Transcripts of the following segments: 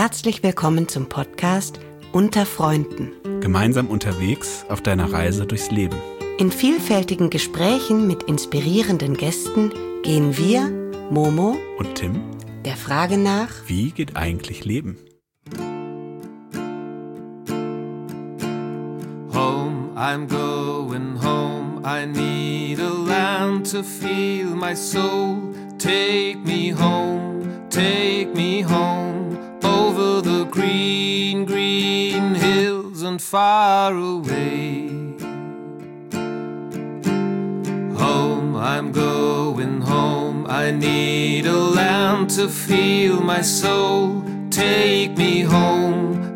Herzlich willkommen zum Podcast Unter Freunden. Gemeinsam unterwegs auf deiner Reise durchs Leben. In vielfältigen Gesprächen mit inspirierenden Gästen gehen wir, Momo und Tim, der Frage nach, wie geht eigentlich Leben? Home, I'm going home. I need a land to feel my soul. Take me home, over the green, green hills and far away. Home, I'm going home. I need a land to feel my soul. Take me home,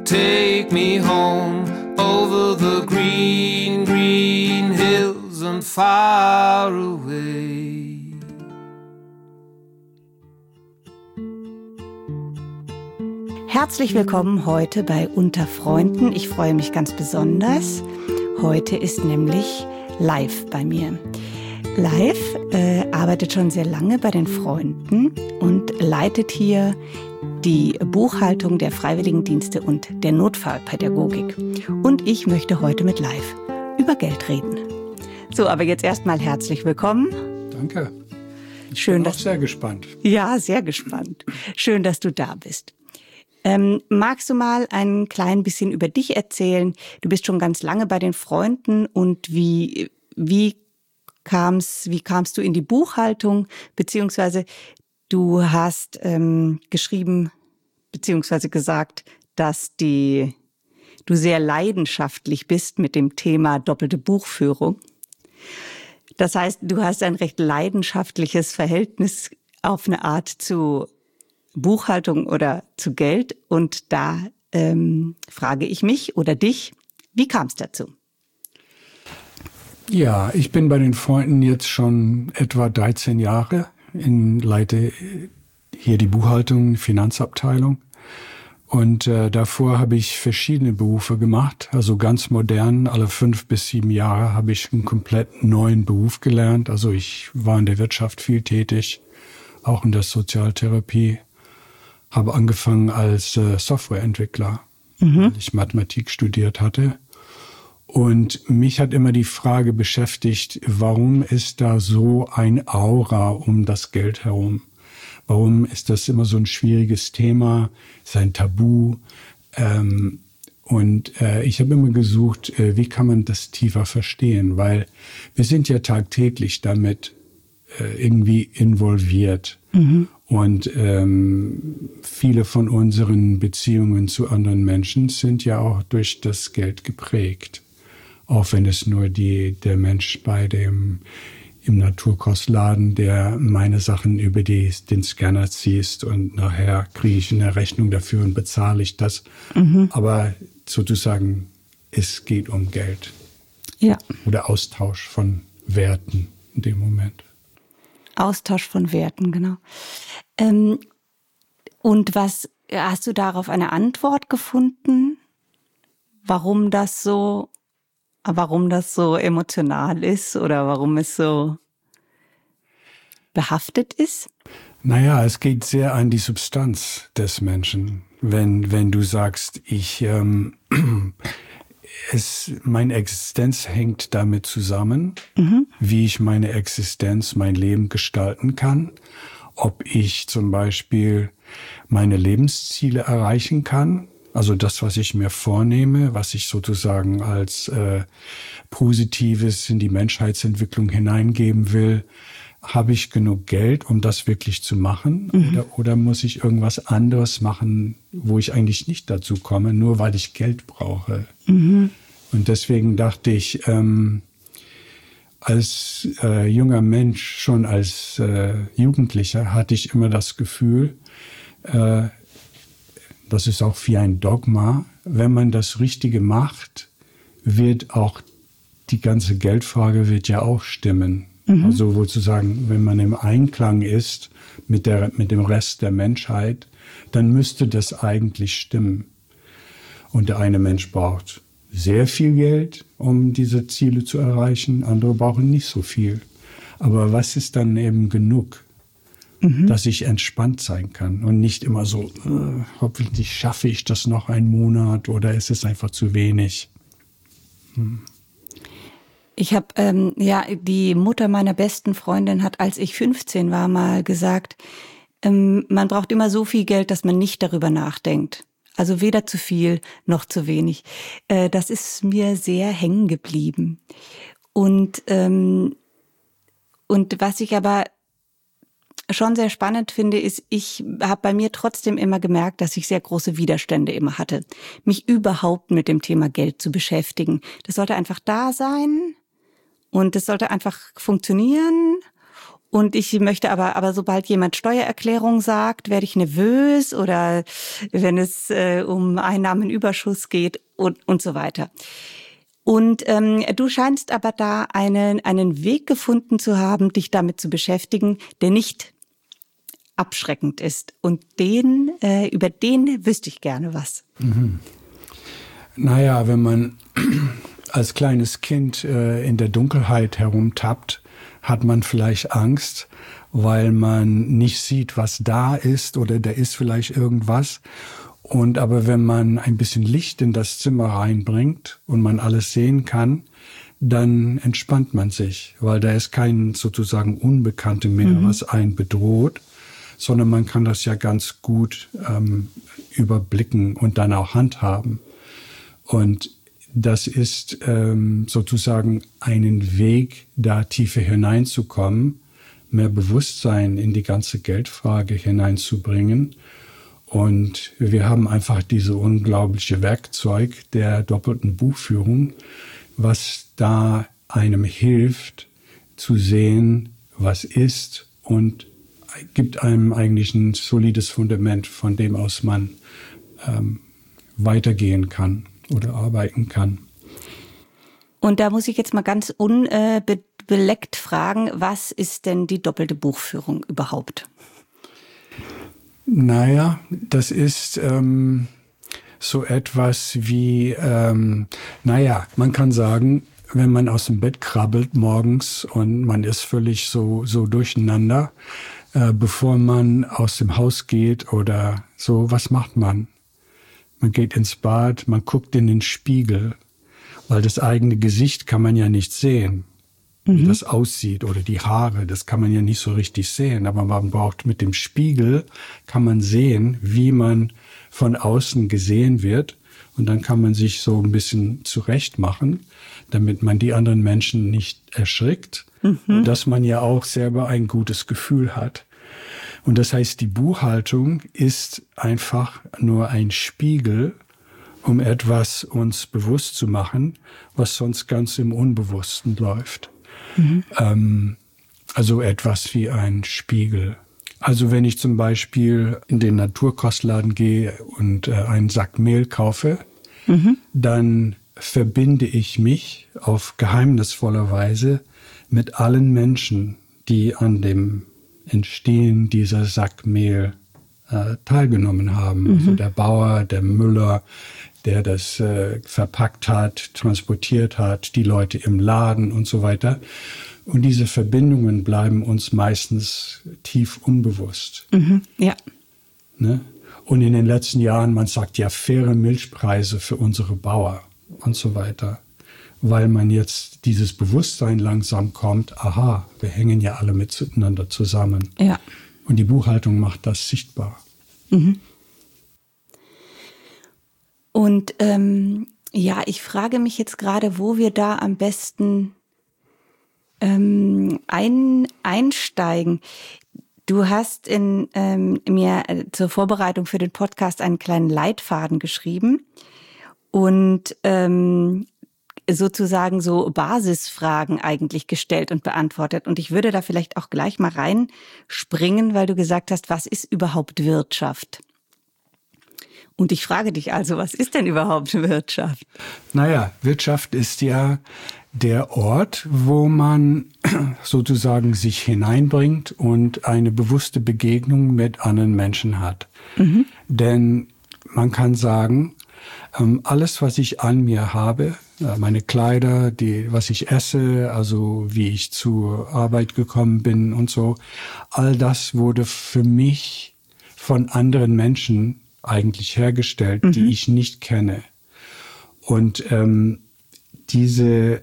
over the green, green hills and far away. Herzlich willkommen heute bei Unter Freunden. Ich freue mich ganz besonders. Heute ist nämlich Live bei mir. Live arbeitet schon sehr lange bei den Freunden und leitet hier die Buchhaltung der Freiwilligendienste und der Notfallpädagogik. Und ich möchte heute mit Live über Geld reden. So, aber jetzt erstmal herzlich willkommen. Danke. Ich bin auch sehr gespannt. Ja, sehr gespannt. Schön, dass du da bist. Magst du mal ein klein bisschen über dich erzählen? Du bist schon ganz lange bei den Freunden und wie kamst du in die Buchhaltung, beziehungsweise du hast geschrieben, beziehungsweise gesagt, dass du sehr leidenschaftlich bist mit dem Thema doppelte Buchführung. Das heißt, du hast ein recht leidenschaftliches Verhältnis auf eine Art zu Buchhaltung oder zu Geld. Und da frage ich mich oder dich, wie kam es dazu? Ja, ich bin bei den Freunden jetzt schon etwa 13 Jahre, leite hier die Buchhaltung, Finanzabteilung. Und davor habe ich verschiedene Berufe gemacht, also ganz modern. Alle 5 bis 7 Jahre habe ich einen komplett neuen Beruf gelernt. Also ich war in der Wirtschaft viel tätig, auch in der Sozialtherapie. Habe angefangen als Softwareentwickler, weil ich Mathematik studiert hatte. Und mich hat immer die Frage beschäftigt, warum ist da so ein Aura um das Geld herum? Warum ist das immer so ein schwieriges Thema, ist ein Tabu? Ich habe immer gesucht, wie kann man das tiefer verstehen? Weil wir sind ja tagtäglich damit irgendwie involviert. Und viele von unseren Beziehungen zu anderen Menschen sind ja auch durch das Geld geprägt. Auch wenn es nur der Mensch im Naturkostladen, der meine Sachen über den Scanner ziehst und nachher kriege ich eine Rechnung dafür und bezahle ich das. Aber sozusagen, es geht um Geld. Ja. Oder Austausch von Werten in dem Moment. Austausch von Werten, genau. Und hast du darauf eine Antwort gefunden, warum das so emotional ist oder warum es so behaftet ist? Naja, es geht sehr an die Substanz des Menschen. Wenn du sagst, meine Existenz hängt damit zusammen, wie ich meine Existenz, mein Leben gestalten kann, ob ich zum Beispiel meine Lebensziele erreichen kann, also das, was ich mir vornehme, was ich sozusagen als Positives in die Menschheitsentwicklung hineingeben will. Habe ich genug Geld, um das wirklich zu machen? Oder muss ich irgendwas anderes machen, wo ich eigentlich nicht dazu komme, nur weil ich Geld brauche? Und deswegen dachte ich, als junger Mensch, schon als Jugendlicher, hatte ich immer das Gefühl, das ist auch wie ein Dogma, wenn man das Richtige macht, wird auch die ganze Geldfrage wird ja auch stimmen. Also sozusagen, wenn man im Einklang ist mit dem Rest der Menschheit, dann müsste das eigentlich stimmen. Und der eine Mensch braucht sehr viel Geld, um diese Ziele zu erreichen. Andere brauchen nicht so viel. Aber was ist dann eben genug? dass ich entspannt sein kann und nicht immer so, hoffentlich schaffe ich das noch einen Monat oder ist es einfach zu wenig. Ich habe, die Mutter meiner besten Freundin hat, als ich 15 war, mal gesagt, man braucht immer so viel Geld, dass man nicht darüber nachdenkt. Also weder zu viel noch zu wenig. Das ist mir sehr hängen geblieben. Und was ich aber schon sehr spannend finde, ist, ich habe bei mir trotzdem immer gemerkt, dass ich sehr große Widerstände immer hatte, mich überhaupt mit dem Thema Geld zu beschäftigen. Das sollte einfach da sein und es sollte einfach funktionieren. Und ich möchte aber sobald jemand Steuererklärung sagt, werde ich nervös oder wenn es um Einnahmenüberschuss geht und so weiter. Und du scheinst aber da einen Weg gefunden zu haben, dich damit zu beschäftigen, der nicht abschreckend ist. Und über den wüsste ich gerne was. Naja, wenn man als kleines Kind in der Dunkelheit herumtappt, hat man vielleicht Angst, weil man nicht sieht, was da ist oder da ist vielleicht irgendwas. Aber wenn man ein bisschen Licht in das Zimmer reinbringt und man alles sehen kann, dann entspannt man sich, weil da ist kein sozusagen Unbekannte mehr, was einen bedroht, sondern man kann das ja ganz gut überblicken und dann auch handhaben. Und das ist sozusagen einen Weg, da tiefer hineinzukommen, mehr Bewusstsein in die ganze Geldfrage hineinzubringen. Und wir haben einfach diese unglaubliche Werkzeug der doppelten Buchführung, was da einem hilft zu sehen, was ist und gibt einem eigentlich ein solides Fundament, von dem aus man weitergehen kann oder arbeiten kann. Und da muss ich jetzt mal ganz unbeleckt fragen, was ist denn die doppelte Buchführung überhaupt? Naja, das ist so etwas wie, man kann sagen, wenn man aus dem Bett krabbelt morgens und man ist völlig so durcheinander, bevor man aus dem Haus geht oder so, was macht man? Man geht ins Bad, man guckt in den Spiegel, weil das eigene Gesicht kann man ja nicht sehen, wie das aussieht oder die Haare, das kann man ja nicht so richtig sehen. Aber man braucht mit dem Spiegel, kann man sehen, wie man von außen gesehen wird. Und dann kann man sich so ein bisschen zurecht machen, damit man die anderen Menschen nicht erschrickt. Und dass man ja auch selber ein gutes Gefühl hat. Und das heißt, die Buchhaltung ist einfach nur ein Spiegel, um etwas uns bewusst zu machen, was sonst ganz im Unbewussten läuft. Also etwas wie ein Spiegel. Also wenn ich zum Beispiel in den Naturkostladen gehe und einen Sack Mehl kaufe, dann verbinde ich mich auf geheimnisvolle Weise mit allen Menschen, die an dem Entstehen dieser Sack Mehl teilgenommen haben. Also der Bauer, der Müller, der das verpackt hat, transportiert hat, die Leute im Laden und so weiter. Und diese Verbindungen bleiben uns meistens tief unbewusst. Ja. Ne? Und in den letzten Jahren, man sagt ja faire Milchpreise für unsere Bauern und so weiter. Weil man jetzt dieses Bewusstsein langsam kommt, aha, wir hängen ja alle miteinander zusammen. Ja. Und die Buchhaltung macht das sichtbar. Und ich frage mich jetzt gerade, wo wir da am besten einsteigen. Du hast mir zur Vorbereitung für den Podcast einen kleinen Leitfaden geschrieben und sozusagen so Basisfragen eigentlich gestellt und beantwortet. Und ich würde da vielleicht auch gleich mal reinspringen, weil du gesagt hast, was ist überhaupt Wirtschaft? Und ich frage dich also, was ist denn überhaupt Wirtschaft? Naja, Wirtschaft ist ja der Ort, wo man sozusagen sich hineinbringt und eine bewusste Begegnung mit anderen Menschen hat. Denn man kann sagen, alles, was ich an mir habe, meine Kleider, was ich esse, also wie ich zur Arbeit gekommen bin und so. All das wurde für mich von anderen Menschen eigentlich hergestellt, die ich nicht kenne. Und dieses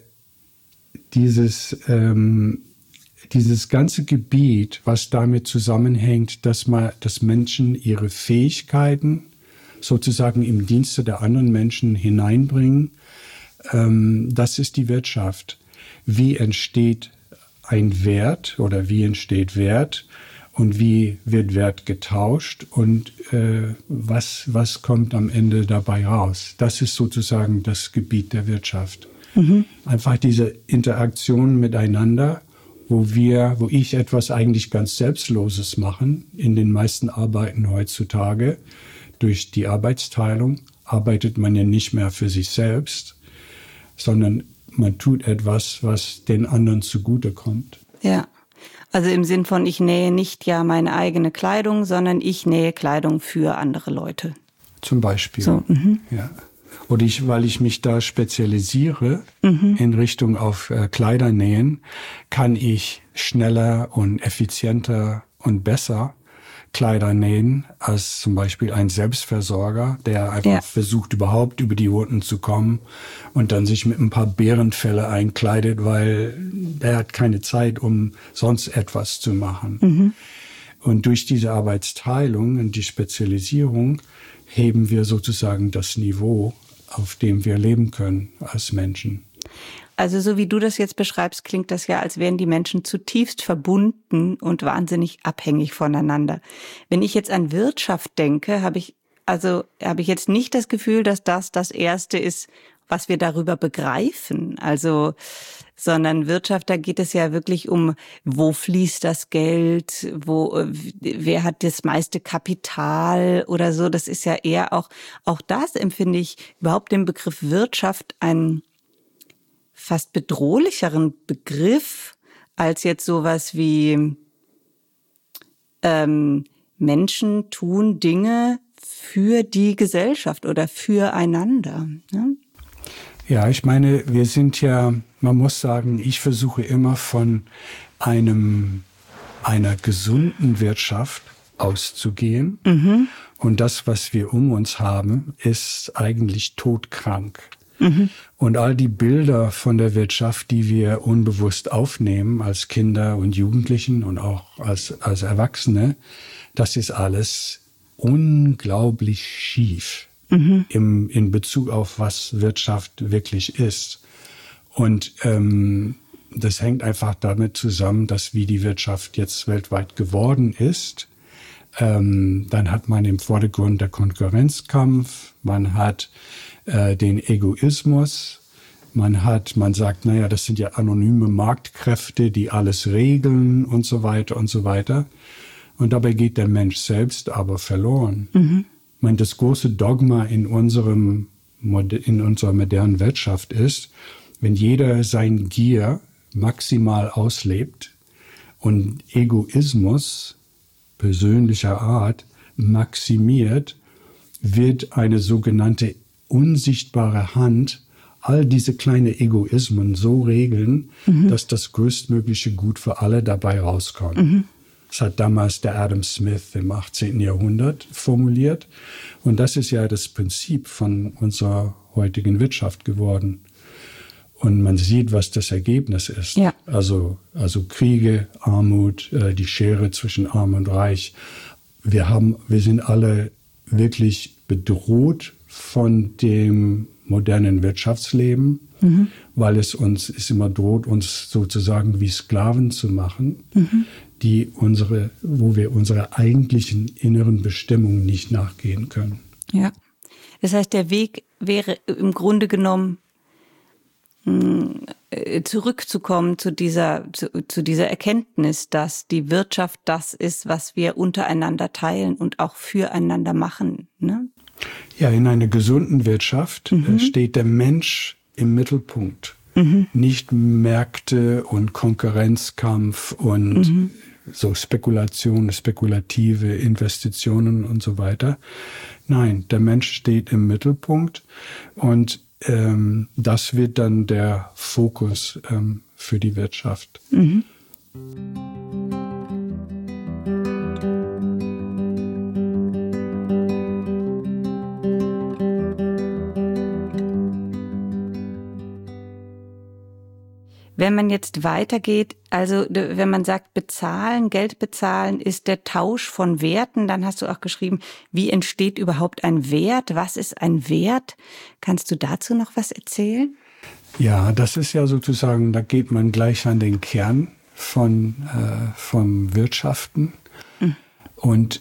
ganze Gebiet, was damit zusammenhängt, dass Menschen ihre Fähigkeiten sozusagen im Dienste der anderen Menschen hineinbringen, das ist die Wirtschaft. Wie entsteht ein Wert oder wie entsteht Wert und wie wird Wert getauscht und was kommt am Ende dabei raus? Das ist sozusagen das Gebiet der Wirtschaft. Einfach diese Interaktion miteinander, wo ich etwas eigentlich ganz Selbstloses machen. In den meisten Arbeiten heutzutage, durch die Arbeitsteilung, arbeitet man ja nicht mehr für sich selbst, sondern man tut etwas, was den anderen zugutekommt. Ja, also im Sinn von, ich nähe nicht ja meine eigene Kleidung, sondern ich nähe Kleidung für andere Leute. Zum Beispiel, so, ja. Oder weil ich mich da spezialisiere in Richtung auf Kleidernähen, kann ich schneller und effizienter und besser Kleider nähen als zum Beispiel ein Selbstversorger, der einfach versucht, überhaupt über die Runden zu kommen und dann sich mit ein paar Bärenfelle einkleidet, weil der hat keine Zeit, um sonst etwas zu machen. Und durch diese Arbeitsteilung und die Spezialisierung heben wir sozusagen das Niveau, auf dem wir leben können als Menschen. Also so wie du das jetzt beschreibst, klingt das ja, als wären die Menschen zutiefst verbunden und wahnsinnig abhängig voneinander. Wenn ich jetzt an Wirtschaft denke, habe ich jetzt nicht das Gefühl, dass das Erste ist, was wir darüber begreifen. Also, sondern Wirtschaft, da geht es ja wirklich um, wo fließt das Geld, wer hat das meiste Kapital oder so. Das ist ja eher auch das empfinde ich überhaupt den Begriff Wirtschaft einen fast bedrohlicheren Begriff als jetzt sowas wie Menschen tun Dinge für die Gesellschaft oder füreinander. Ne? Ja, ich meine, wir sind ja, man muss sagen, ich versuche immer von einer gesunden Wirtschaft auszugehen. Und das, was wir um uns haben, ist eigentlich todkrank. Und all die Bilder von der Wirtschaft, die wir unbewusst aufnehmen als Kinder und Jugendlichen und auch als Erwachsene, das ist alles unglaublich schief. In Bezug auf was Wirtschaft wirklich ist. Und das hängt einfach damit zusammen, dass wie die Wirtschaft jetzt weltweit geworden ist, dann hat man im Vordergrund der Konkurrenzkampf, man hat den Egoismus, man sagt, naja, das sind ja anonyme Marktkräfte, die alles regeln und so weiter und so weiter. Und dabei geht der Mensch selbst aber verloren. Ich meine, das große Dogma in unserer modernen Wirtschaft ist, wenn jeder sein Gier maximal auslebt und Egoismus persönlicher Art maximiert, wird eine sogenannte unsichtbare Hand all diese kleinen Egoismen so regeln, dass das größtmögliche Gut für alle dabei rauskommt. Das hat damals der Adam Smith im 18. Jahrhundert formuliert. Und das ist ja das Prinzip von unserer heutigen Wirtschaft geworden. Und man sieht, was das Ergebnis ist. Ja. Also Kriege, Armut, die Schere zwischen Arm und Reich. Wir sind alle wirklich bedroht von dem modernen Wirtschaftsleben, weil es immer droht, uns sozusagen wie Sklaven zu machen, wo wir unserer eigentlichen inneren Bestimmung nicht nachgehen können. Ja, das heißt, der Weg wäre im Grunde genommen zurückzukommen zu dieser Erkenntnis, dass die Wirtschaft das ist, was wir untereinander teilen und auch füreinander machen. Ne? Ja, in einer gesunden Wirtschaft steht der Mensch im Mittelpunkt. Nicht Märkte und Konkurrenzkampf und so Spekulationen, spekulative Investitionen und so weiter. Nein, der Mensch steht im Mittelpunkt und das wird dann der Fokus für die Wirtschaft. Mhm. Wenn man jetzt weitergeht, also wenn man sagt bezahlen, Geld bezahlen, ist der Tausch von Werten, dann hast du auch geschrieben, wie entsteht überhaupt ein Wert? Was ist ein Wert? Kannst du dazu noch was erzählen? Ja, das ist ja sozusagen, da geht man gleich an den Kern vom Wirtschaften. Mhm. Und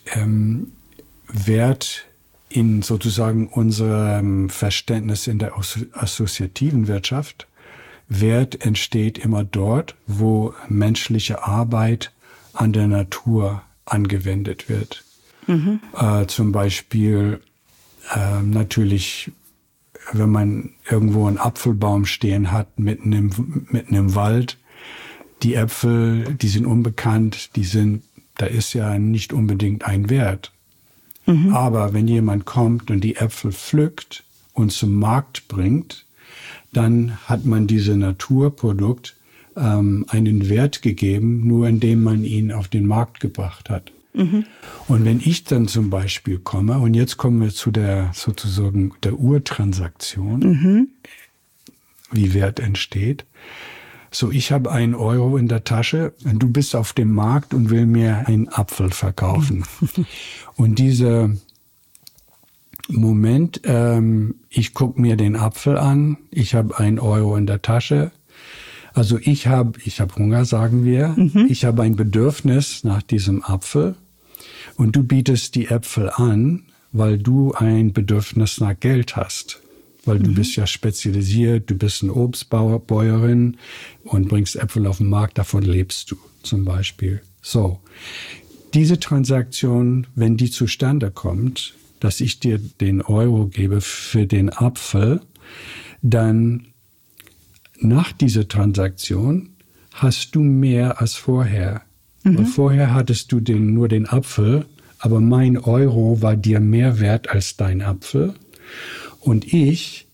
Wert in sozusagen unserem Verständnis in der assoziativen Wirtschaft, Wert entsteht immer dort, wo menschliche Arbeit an der Natur angewendet wird. Mhm. Zum Beispiel natürlich, wenn man irgendwo einen Apfelbaum stehen hat, mitten im Wald, die Äpfel, die sind unbekannt, da ist ja nicht unbedingt ein Wert. Mhm. Aber wenn jemand kommt und die Äpfel pflückt und zum Markt bringt, dann hat man diesem Naturprodukt einen Wert gegeben, nur indem man ihn auf den Markt gebracht hat. Mhm. Und wenn ich dann zum Beispiel komme, und jetzt kommen wir zu der Urtransaktion, wie Wert entsteht. So, ich habe 1 Euro in der Tasche und du bist auf dem Markt und will mir einen Apfel verkaufen. Und dieser Moment, ich gucke mir den Apfel an, ich habe 1 Euro in der Tasche. Also ich hab Hunger, sagen wir. Mhm. Ich habe ein Bedürfnis nach diesem Apfel und du bietest die Äpfel an, weil du ein Bedürfnis nach Geld hast. Weil du bist ja spezialisiert, du bist eine Obstbäuerin und bringst Äpfel auf den Markt, davon lebst du zum Beispiel. So, diese Transaktion, wenn die zustande kommt, dass ich dir den Euro gebe für den Apfel, dann nach dieser Transaktion hast du mehr als vorher. Mhm. Weil vorher hattest du nur den Apfel, aber mein Euro war dir mehr wert als dein Apfel. Und ich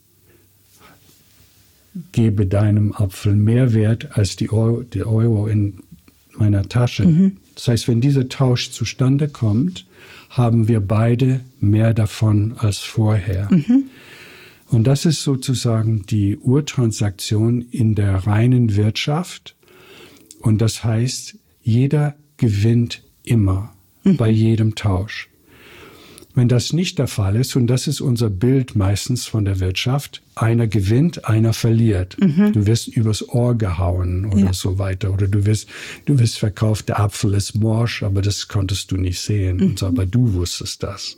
gebe deinem Apfel mehr Wert als die Euro in meiner Tasche. Mhm. Das heißt, wenn dieser Tausch zustande kommt, haben wir beide mehr davon als vorher. Mhm. Und das ist sozusagen die Urtransaktion in der reinen Wirtschaft. Und das heißt, jeder gewinnt immer bei jedem Tausch. Wenn das nicht der Fall ist, und das ist unser Bild meistens von der Wirtschaft, einer gewinnt, einer verliert. Mhm. Du wirst übers Ohr gehauen oder so weiter. Oder du wirst verkauft, der Apfel ist morsch, aber das konntest du nicht sehen. Mhm. Und so, aber du wusstest das.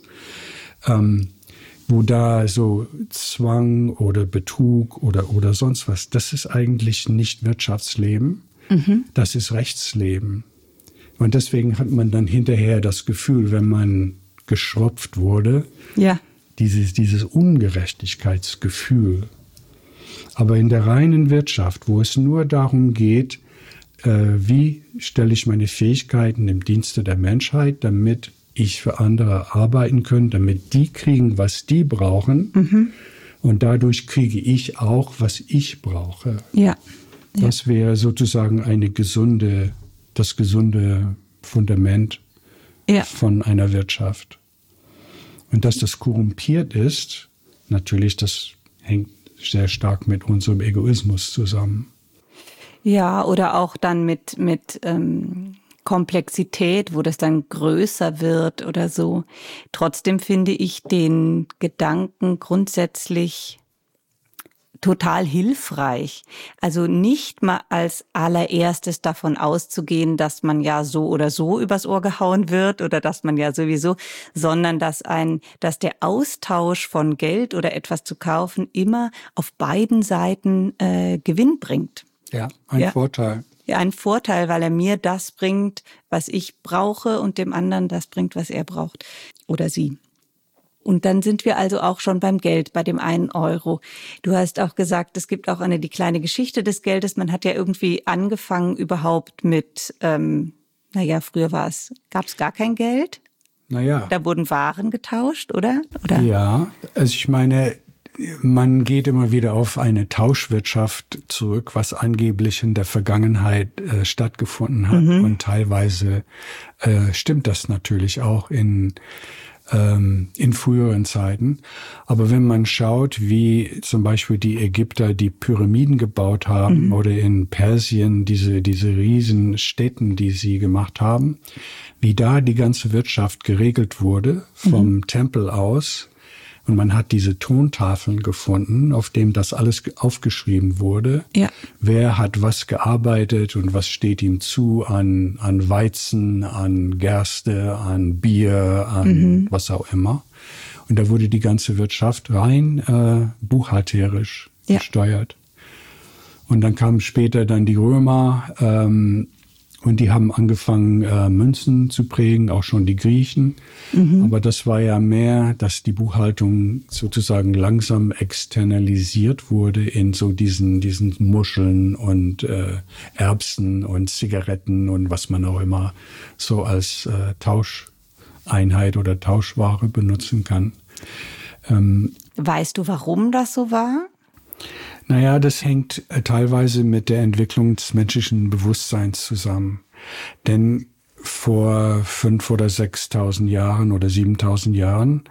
Wo da so Zwang oder Betrug oder sonst was, das ist eigentlich nicht Wirtschaftsleben, das ist Rechtsleben. Und deswegen hat man dann hinterher das Gefühl, wenn man geschröpft wurde, dieses Ungerechtigkeitsgefühl. Aber in der reinen Wirtschaft, wo es nur darum geht, wie stelle ich meine Fähigkeiten im Dienste der Menschheit, damit ich für andere arbeiten kann, damit die kriegen, was die brauchen. Mhm. Und dadurch kriege ich auch, was ich brauche. Ja. Das wäre sozusagen das gesunde Fundament von einer Wirtschaft. Und dass das korrumpiert ist, natürlich, das hängt sehr stark mit unserem Egoismus zusammen. Ja, oder auch dann mit Komplexität, wo das dann größer wird oder so. Trotzdem finde ich den Gedanken grundsätzlich total hilfreich. Also nicht mal als allererstes davon auszugehen, dass man ja so oder so übers Ohr gehauen wird oder dass man ja sowieso, sondern dass der Austausch von Geld oder etwas zu kaufen immer auf beiden Seiten Gewinn bringt. Ja, ein Vorteil. Ja, ein Vorteil, weil er mir das bringt, was ich brauche und dem anderen das bringt, was er braucht oder sie. Und dann sind wir also auch schon beim Geld, bei dem 1 Euro. Du hast auch gesagt, es gibt auch die kleine Geschichte des Geldes. Man hat ja irgendwie angefangen überhaupt mit, früher gab es gar kein Geld. Naja. Da wurden Waren getauscht, oder? Ja, also ich meine, man geht immer wieder auf eine Tauschwirtschaft zurück, was angeblich in der Vergangenheit stattgefunden hat. Und teilweise stimmt das natürlich auch in früheren Zeiten. Aber wenn man schaut, wie zum Beispiel die Ägypter die Pyramiden gebaut haben oder in Persien diese riesen Städten, die sie gemacht haben, wie da die ganze Wirtschaft geregelt wurde vom Tempel aus. Und man hat diese Tontafeln gefunden, auf dem das alles aufgeschrieben wurde. Ja. Wer hat was gearbeitet und was steht ihm zu an Weizen, an Gerste, an Bier, an was auch immer. Und da wurde die ganze Wirtschaft rein buchhalterisch gesteuert. Und dann kamen später dann die Römer und die haben angefangen, Münzen zu prägen, auch schon die Griechen. Aber das war ja mehr, dass die Buchhaltung sozusagen langsam externalisiert wurde in so diesen Muscheln und Erbsen und Zigaretten und was man auch immer so als Tauscheinheit oder Tauschware benutzen kann. Weißt du, warum das so war? Naja, das hängt teilweise mit der Entwicklung des menschlichen Bewusstseins zusammen. Denn vor 5.000 oder 6.000 Jahren oder 7.000 Jahren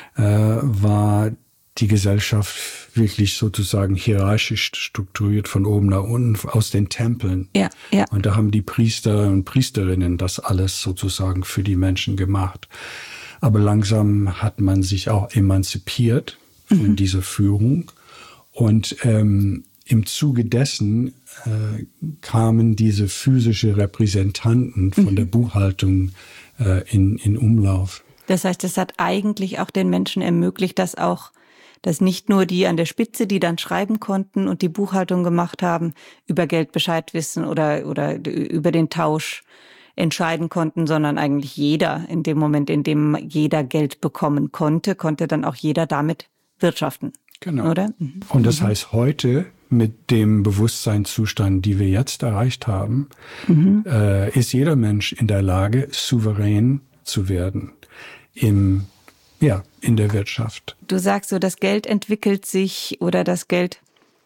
war die Gesellschaft wirklich sozusagen hierarchisch strukturiert von oben nach unten aus den Tempeln. Ja, ja. Und da haben die Priester und Priesterinnen das alles sozusagen für die Menschen gemacht. Aber langsam hat man sich auch emanzipiert von dieser Führung. Und im Zuge dessen kamen diese physische Repräsentanten von der Buchhaltung in Umlauf. Das heißt, es hat eigentlich auch den Menschen ermöglicht, dass nicht nur die an der Spitze, die dann schreiben konnten und die Buchhaltung gemacht haben, über Geld Bescheid wissen oder über den Tausch entscheiden konnten, sondern eigentlich jeder, in dem Moment, in dem jeder Geld bekommen konnte dann auch jeder damit wirtschaften. Genau. Oder? Und das heißt, heute mit dem Bewusstseinszustand, die wir jetzt erreicht haben, ist jeder Mensch in der Lage, souverän zu werden in der Wirtschaft. Du sagst so, das Geld entwickelt sich oder das Geld,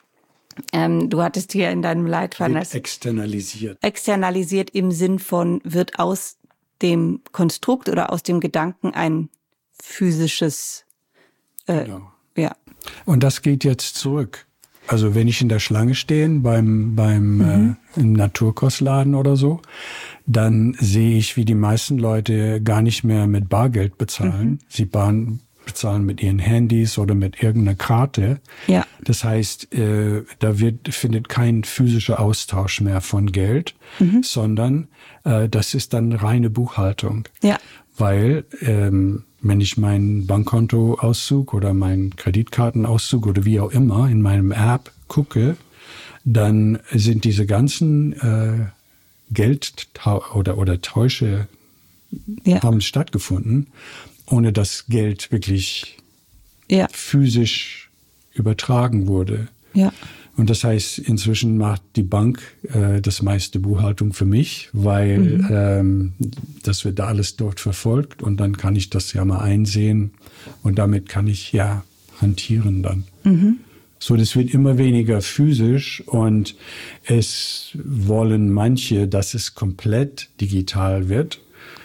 du hattest hier in deinem Leitfaden wird externalisiert. Externalisiert im Sinn von, wird aus dem Konstrukt oder aus dem Gedanken ein physisches, genau. Ja. Und das geht jetzt zurück. Also wenn ich in der Schlange stehe im Naturkostladen oder so, dann sehe ich, wie die meisten Leute gar nicht mehr mit Bargeld bezahlen. Sie bezahlen mit ihren Handys oder mit irgendeiner Karte. Ja. Das heißt, da findet kein physischer Austausch mehr von Geld, sondern das ist dann reine Buchhaltung. Ja. Weil wenn ich meinen Bankkontoauszug oder meinen Kreditkartenauszug oder wie auch immer in meinem App gucke, dann sind diese ganzen Geld- oder Täusche haben stattgefunden, ohne dass Geld wirklich physisch übertragen wurde. Ja. Und das heißt, inzwischen macht die Bank das meiste Buchhaltung für mich, weil das wird da alles dort verfolgt und dann kann ich das ja mal einsehen und damit kann ich hantieren dann. So, das wird immer weniger physisch und es wollen manche, dass es komplett digital wird.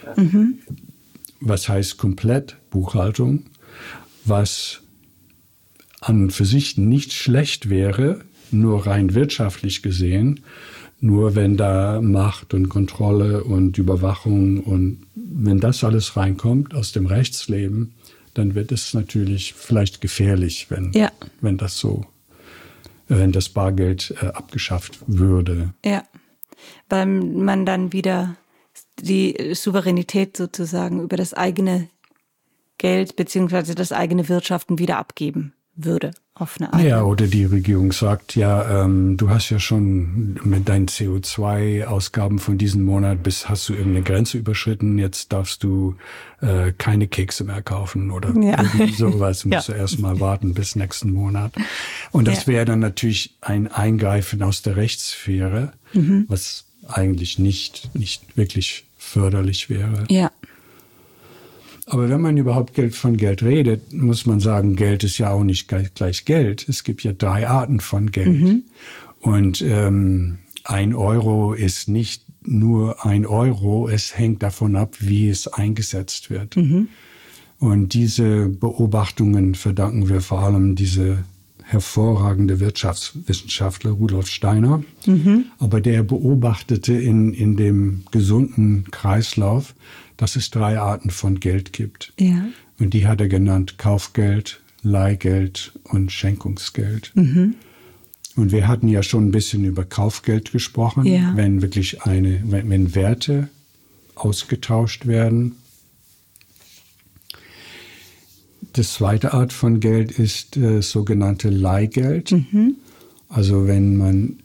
Was heißt komplett Buchhaltung? Was an und für sich nicht schlecht wäre, nur rein wirtschaftlich gesehen, nur wenn da Macht und Kontrolle und Überwachung und wenn das alles reinkommt aus dem Rechtsleben, dann wird es natürlich vielleicht gefährlich, wenn das Bargeld abgeschafft würde. Ja, weil man dann wieder die Souveränität sozusagen über das eigene Geld beziehungsweise das eigene Wirtschaften wieder abgeben würde, auf eine Art. Ja, oder die Regierung sagt, du hast ja schon mit deinen CO2-Ausgaben von diesem Monat hast du irgendeine Grenze überschritten, jetzt darfst du keine Kekse mehr kaufen oder sowas, musst du erst mal warten bis nächsten Monat. Und das wäre dann natürlich ein Eingreifen aus der Rechtssphäre, was eigentlich nicht wirklich förderlich wäre. Ja. Aber wenn man überhaupt von Geld redet, muss man sagen, Geld ist ja auch nicht gleich Geld. Es gibt ja 3 Arten von Geld. Und 1 Euro ist nicht nur 1 Euro, es hängt davon ab, wie es eingesetzt wird. Und diese Beobachtungen verdanken wir vor allem diese hervorragende Wirtschaftswissenschaftler Rudolf Steiner. Aber der beobachtete in dem gesunden Kreislauf, dass es 3 Arten von Geld gibt. Ja. Und die hat er genannt: Kaufgeld, Leihgeld und Schenkungsgeld. Und wir hatten ja schon ein bisschen über Kaufgeld gesprochen, wenn wirklich wenn Werte ausgetauscht werden. Das zweite Art von Geld ist sogenannte Leihgeld. Also wenn man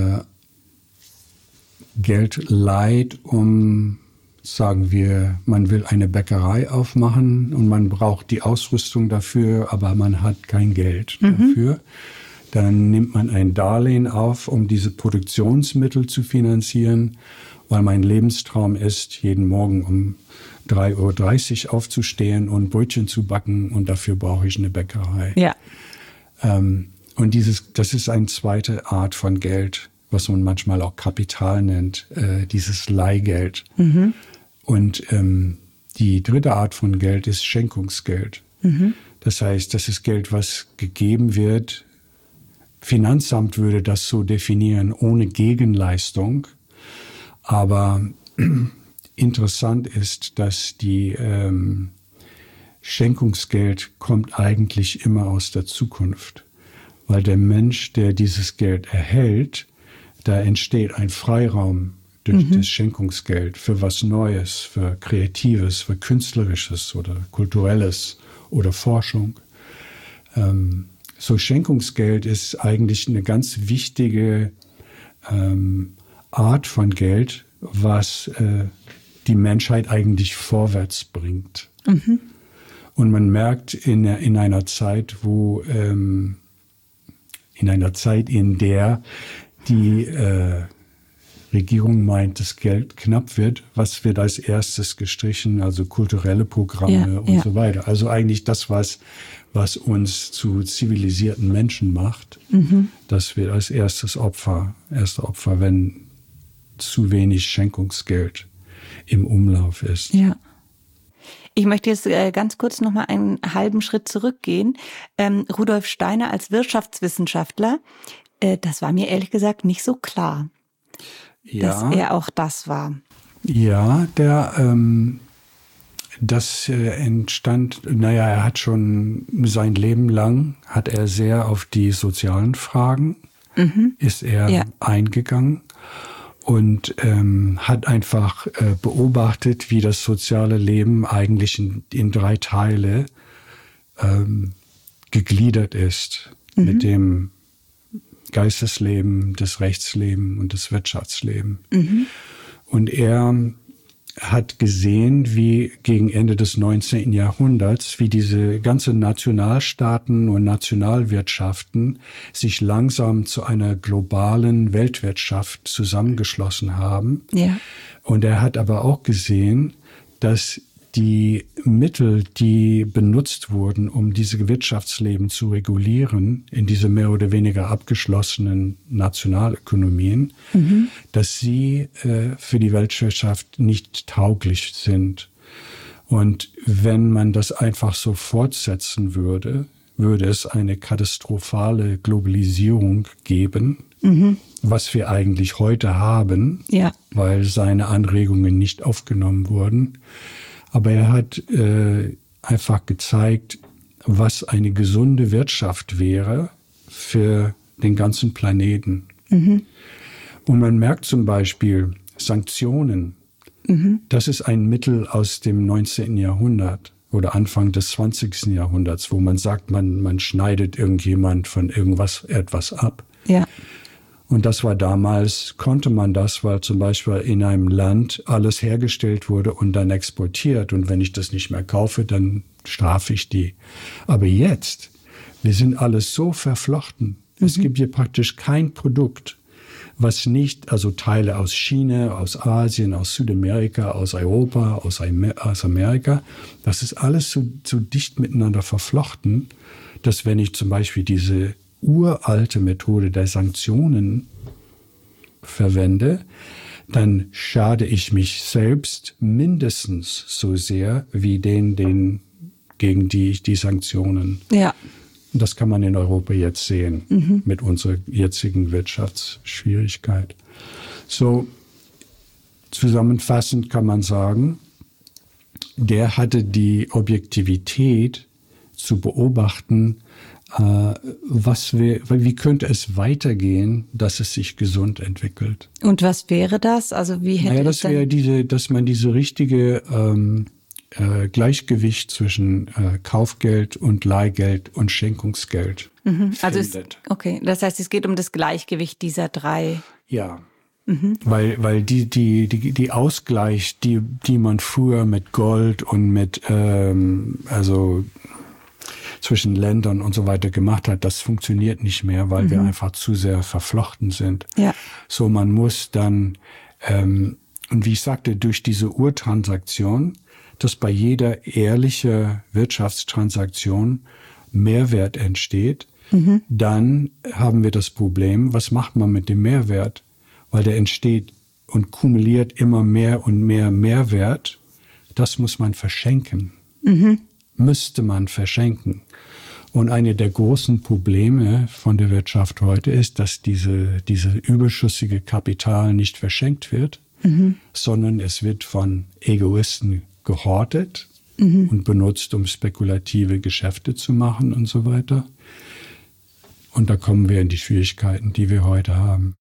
Geld leiht, sagen wir, man will eine Bäckerei aufmachen und man braucht die Ausrüstung dafür, aber man hat kein Geld dafür. Dann nimmt man ein Darlehen auf, um diese Produktionsmittel zu finanzieren, weil mein Lebenstraum ist, jeden Morgen um 3:30 Uhr aufzustehen und Brötchen zu backen, und dafür brauche ich eine Bäckerei. Ja. Und das ist eine zweite Art von Geld, was man manchmal auch Kapital nennt, dieses Leihgeld. Und die dritte Art von Geld ist Schenkungsgeld. Das heißt, das ist Geld, was gegeben wird. Finanzamt würde das so definieren, ohne Gegenleistung. Aber interessant ist, dass die Schenkungsgeld kommt eigentlich immer aus der Zukunft. Weil der Mensch, der dieses Geld erhält, da entsteht ein Freiraum durch das Schenkungsgeld für was Neues, für Kreatives, für Künstlerisches oder Kulturelles oder Forschung. So Schenkungsgeld ist eigentlich eine ganz wichtige Art von Geld, was die Menschheit eigentlich vorwärts bringt. Und man merkt in einer Zeit, in der die Regierung meint, das Geld knapp wird, was wird als erstes gestrichen? Also kulturelle Programme und so weiter. Also eigentlich das, was uns zu zivilisierten Menschen macht, das wird als erste Opfer, wenn zu wenig Schenkungsgeld im Umlauf ist. Ja. Ich möchte jetzt ganz kurz noch mal einen halben Schritt zurückgehen. Rudolf Steiner als Wirtschaftswissenschaftler, das war mir ehrlich gesagt nicht so klar, dass er auch das war. Ja, das entstand, er hat schon sein Leben lang, hat er sehr auf die sozialen Fragen, ist er eingegangen. Und hat einfach beobachtet, wie das soziale Leben eigentlich in 3 Teile gegliedert ist. Mit dem Geistesleben, das Rechtsleben und das Wirtschaftsleben. Und er hat gesehen, wie gegen Ende des 19. Jahrhunderts, wie diese ganzen Nationalstaaten und Nationalwirtschaften sich langsam zu einer globalen Weltwirtschaft zusammengeschlossen haben. Ja. Und er hat aber auch gesehen, dass die Mittel, die benutzt wurden, um diese Wirtschaftsleben zu regulieren, in diese mehr oder weniger abgeschlossenen Nationalökonomien, dass sie für die Weltwirtschaft nicht tauglich sind. Und wenn man das einfach so fortsetzen würde, würde es eine katastrophale Globalisierung geben, was wir eigentlich heute haben, weil seine Anregungen nicht aufgenommen wurden. Aber er hat einfach gezeigt, was eine gesunde Wirtschaft wäre für den ganzen Planeten. Und man merkt zum Beispiel Sanktionen. Das ist ein Mittel aus dem 19. Jahrhundert oder Anfang des 20. Jahrhunderts, wo man sagt, man schneidet irgendjemand von etwas ab. Ja. Und das war damals, konnte man das, weil zum Beispiel in einem Land alles hergestellt wurde und dann exportiert. Und wenn ich das nicht mehr kaufe, dann strafe ich die. Aber jetzt, wir sind alles so verflochten. Es gibt hier praktisch kein Produkt, was nicht, also Teile aus China, aus Asien, aus Südamerika, aus Europa, aus Amerika, das ist alles so dicht miteinander verflochten, dass wenn ich zum Beispiel diese uralte Methode der Sanktionen verwende, dann schade ich mich selbst mindestens so sehr wie gegen die ich die Sanktionen. Ja. Das kann man in Europa jetzt sehen mit unserer jetzigen Wirtschaftsschwierigkeit. So zusammenfassend kann man sagen, der hatte die Objektivität zu beobachten, wie könnte es weitergehen, dass es sich gesund entwickelt. Und was wäre das? Also wie hätte das wäre dass man diese richtige Gleichgewicht zwischen Kaufgeld und Leihgeld und Schenkungsgeld findet. Okay, das heißt, es geht um das Gleichgewicht dieser drei. Ja, weil die Ausgleich, die man früher mit Gold und mit also zwischen Ländern und so weiter gemacht hat, das funktioniert nicht mehr, weil wir einfach zu sehr verflochten sind. Ja. So, man muss dann, und wie ich sagte, durch diese Urtransaktion, dass bei jeder ehrlichen Wirtschaftstransaktion Mehrwert entsteht, dann haben wir das Problem, was macht man mit dem Mehrwert? Weil der entsteht und kumuliert immer mehr und mehr Mehrwert. Das muss man verschenken. Müsste man verschenken. Und eine der großen Probleme von der Wirtschaft heute ist, dass diese überschüssige Kapital nicht verschenkt wird, sondern es wird von Egoisten gehortet und benutzt, um spekulative Geschäfte zu machen und so weiter. Und da kommen wir in die Schwierigkeiten, die wir heute haben.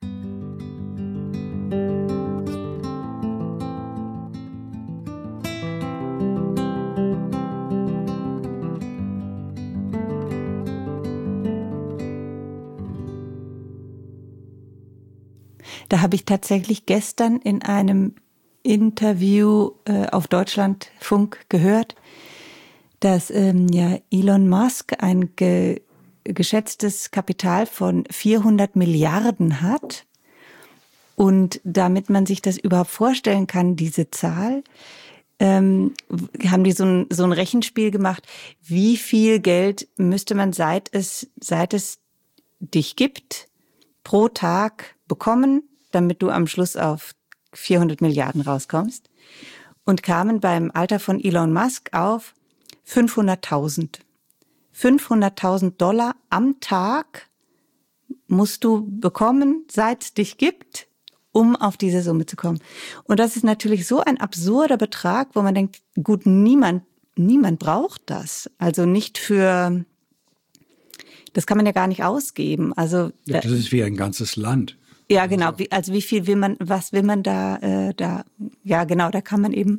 Da habe ich tatsächlich gestern in einem Interview auf Deutschlandfunk gehört, dass Elon Musk ein geschätztes Kapital von 400 Milliarden hat. Und damit man sich das überhaupt vorstellen kann, diese Zahl, haben die so ein Rechenspiel gemacht, wie viel Geld müsste man, seit es dich gibt, pro Tag bekommen, damit du am Schluss auf 400 Milliarden rauskommst, und kamen beim Alter von Elon Musk auf 500.000. 500.000 Dollar am Tag musst du bekommen, seit es dich gibt, um auf diese Summe zu kommen. Und das ist natürlich so ein absurder Betrag, wo man denkt, gut, niemand braucht das. Also nicht für, das kann man ja gar nicht ausgeben. Also ja, das ist wie ein ganzes Land. Ja, genau. Also wie viel was will man da, ja genau, da kann man eben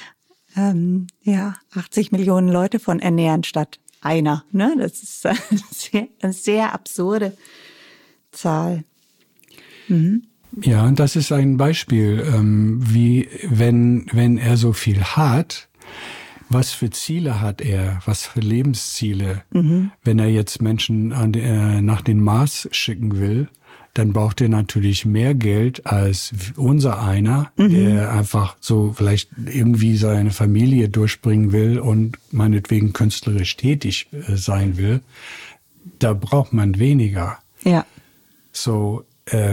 80 Millionen Leute von ernähren statt einer. Ne? Das ist eine sehr absurde Zahl. Ja, und das ist ein Beispiel, wie wenn er so viel hat, was für Ziele hat er, was für Lebensziele. Wenn er jetzt Menschen nach den Mars schicken will, dann braucht er natürlich mehr Geld als unser einer, der einfach so vielleicht irgendwie seine Familie durchbringen will und meinetwegen künstlerisch tätig sein will. Da braucht man weniger. Ja. So,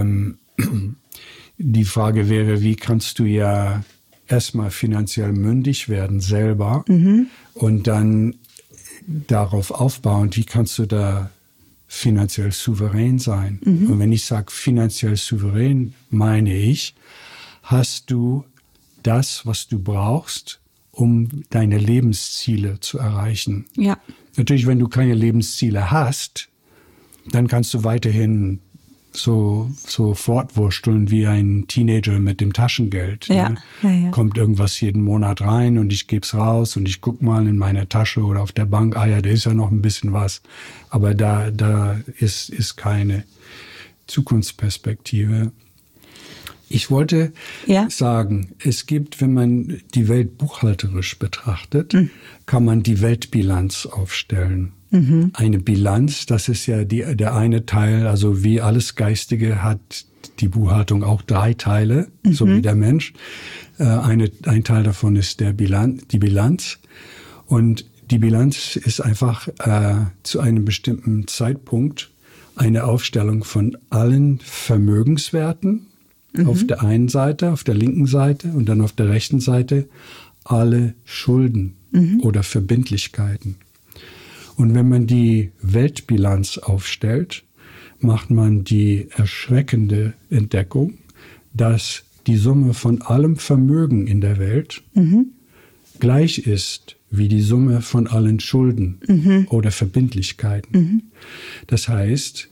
die Frage wäre, wie kannst du ja erstmal finanziell mündig werden selber und dann darauf aufbauen, wie kannst du da finanziell souverän sein. Und wenn ich sage finanziell souverän, meine ich, hast du das, was du brauchst, um deine Lebensziele zu erreichen. Ja. Natürlich, wenn du keine Lebensziele hast, dann kannst du weiterhin so fortwursteln wie ein Teenager mit dem Taschengeld. Ja. Ne? Ja. Kommt irgendwas jeden Monat rein und ich gebe es raus und ich guck mal in meine Tasche oder auf der Bank, da ist ja noch ein bisschen was. Aber da ist keine Zukunftsperspektive. Ich wollte sagen, es gibt, wenn man die Welt buchhalterisch betrachtet, kann man die Weltbilanz aufstellen. Eine Bilanz, das ist ja der eine Teil, also wie alles Geistige hat die Buchhaltung auch 3 Teile, so wie der Mensch. Ein Teil davon ist die Bilanz. Und die Bilanz ist einfach zu einem bestimmten Zeitpunkt eine Aufstellung von allen Vermögenswerten auf der einen Seite, auf der linken Seite und dann auf der rechten Seite alle Schulden oder Verbindlichkeiten. Und wenn man die Weltbilanz aufstellt, macht man die erschreckende Entdeckung, dass die Summe von allem Vermögen in der Welt gleich ist wie die Summe von allen Schulden oder Verbindlichkeiten. Das heißt,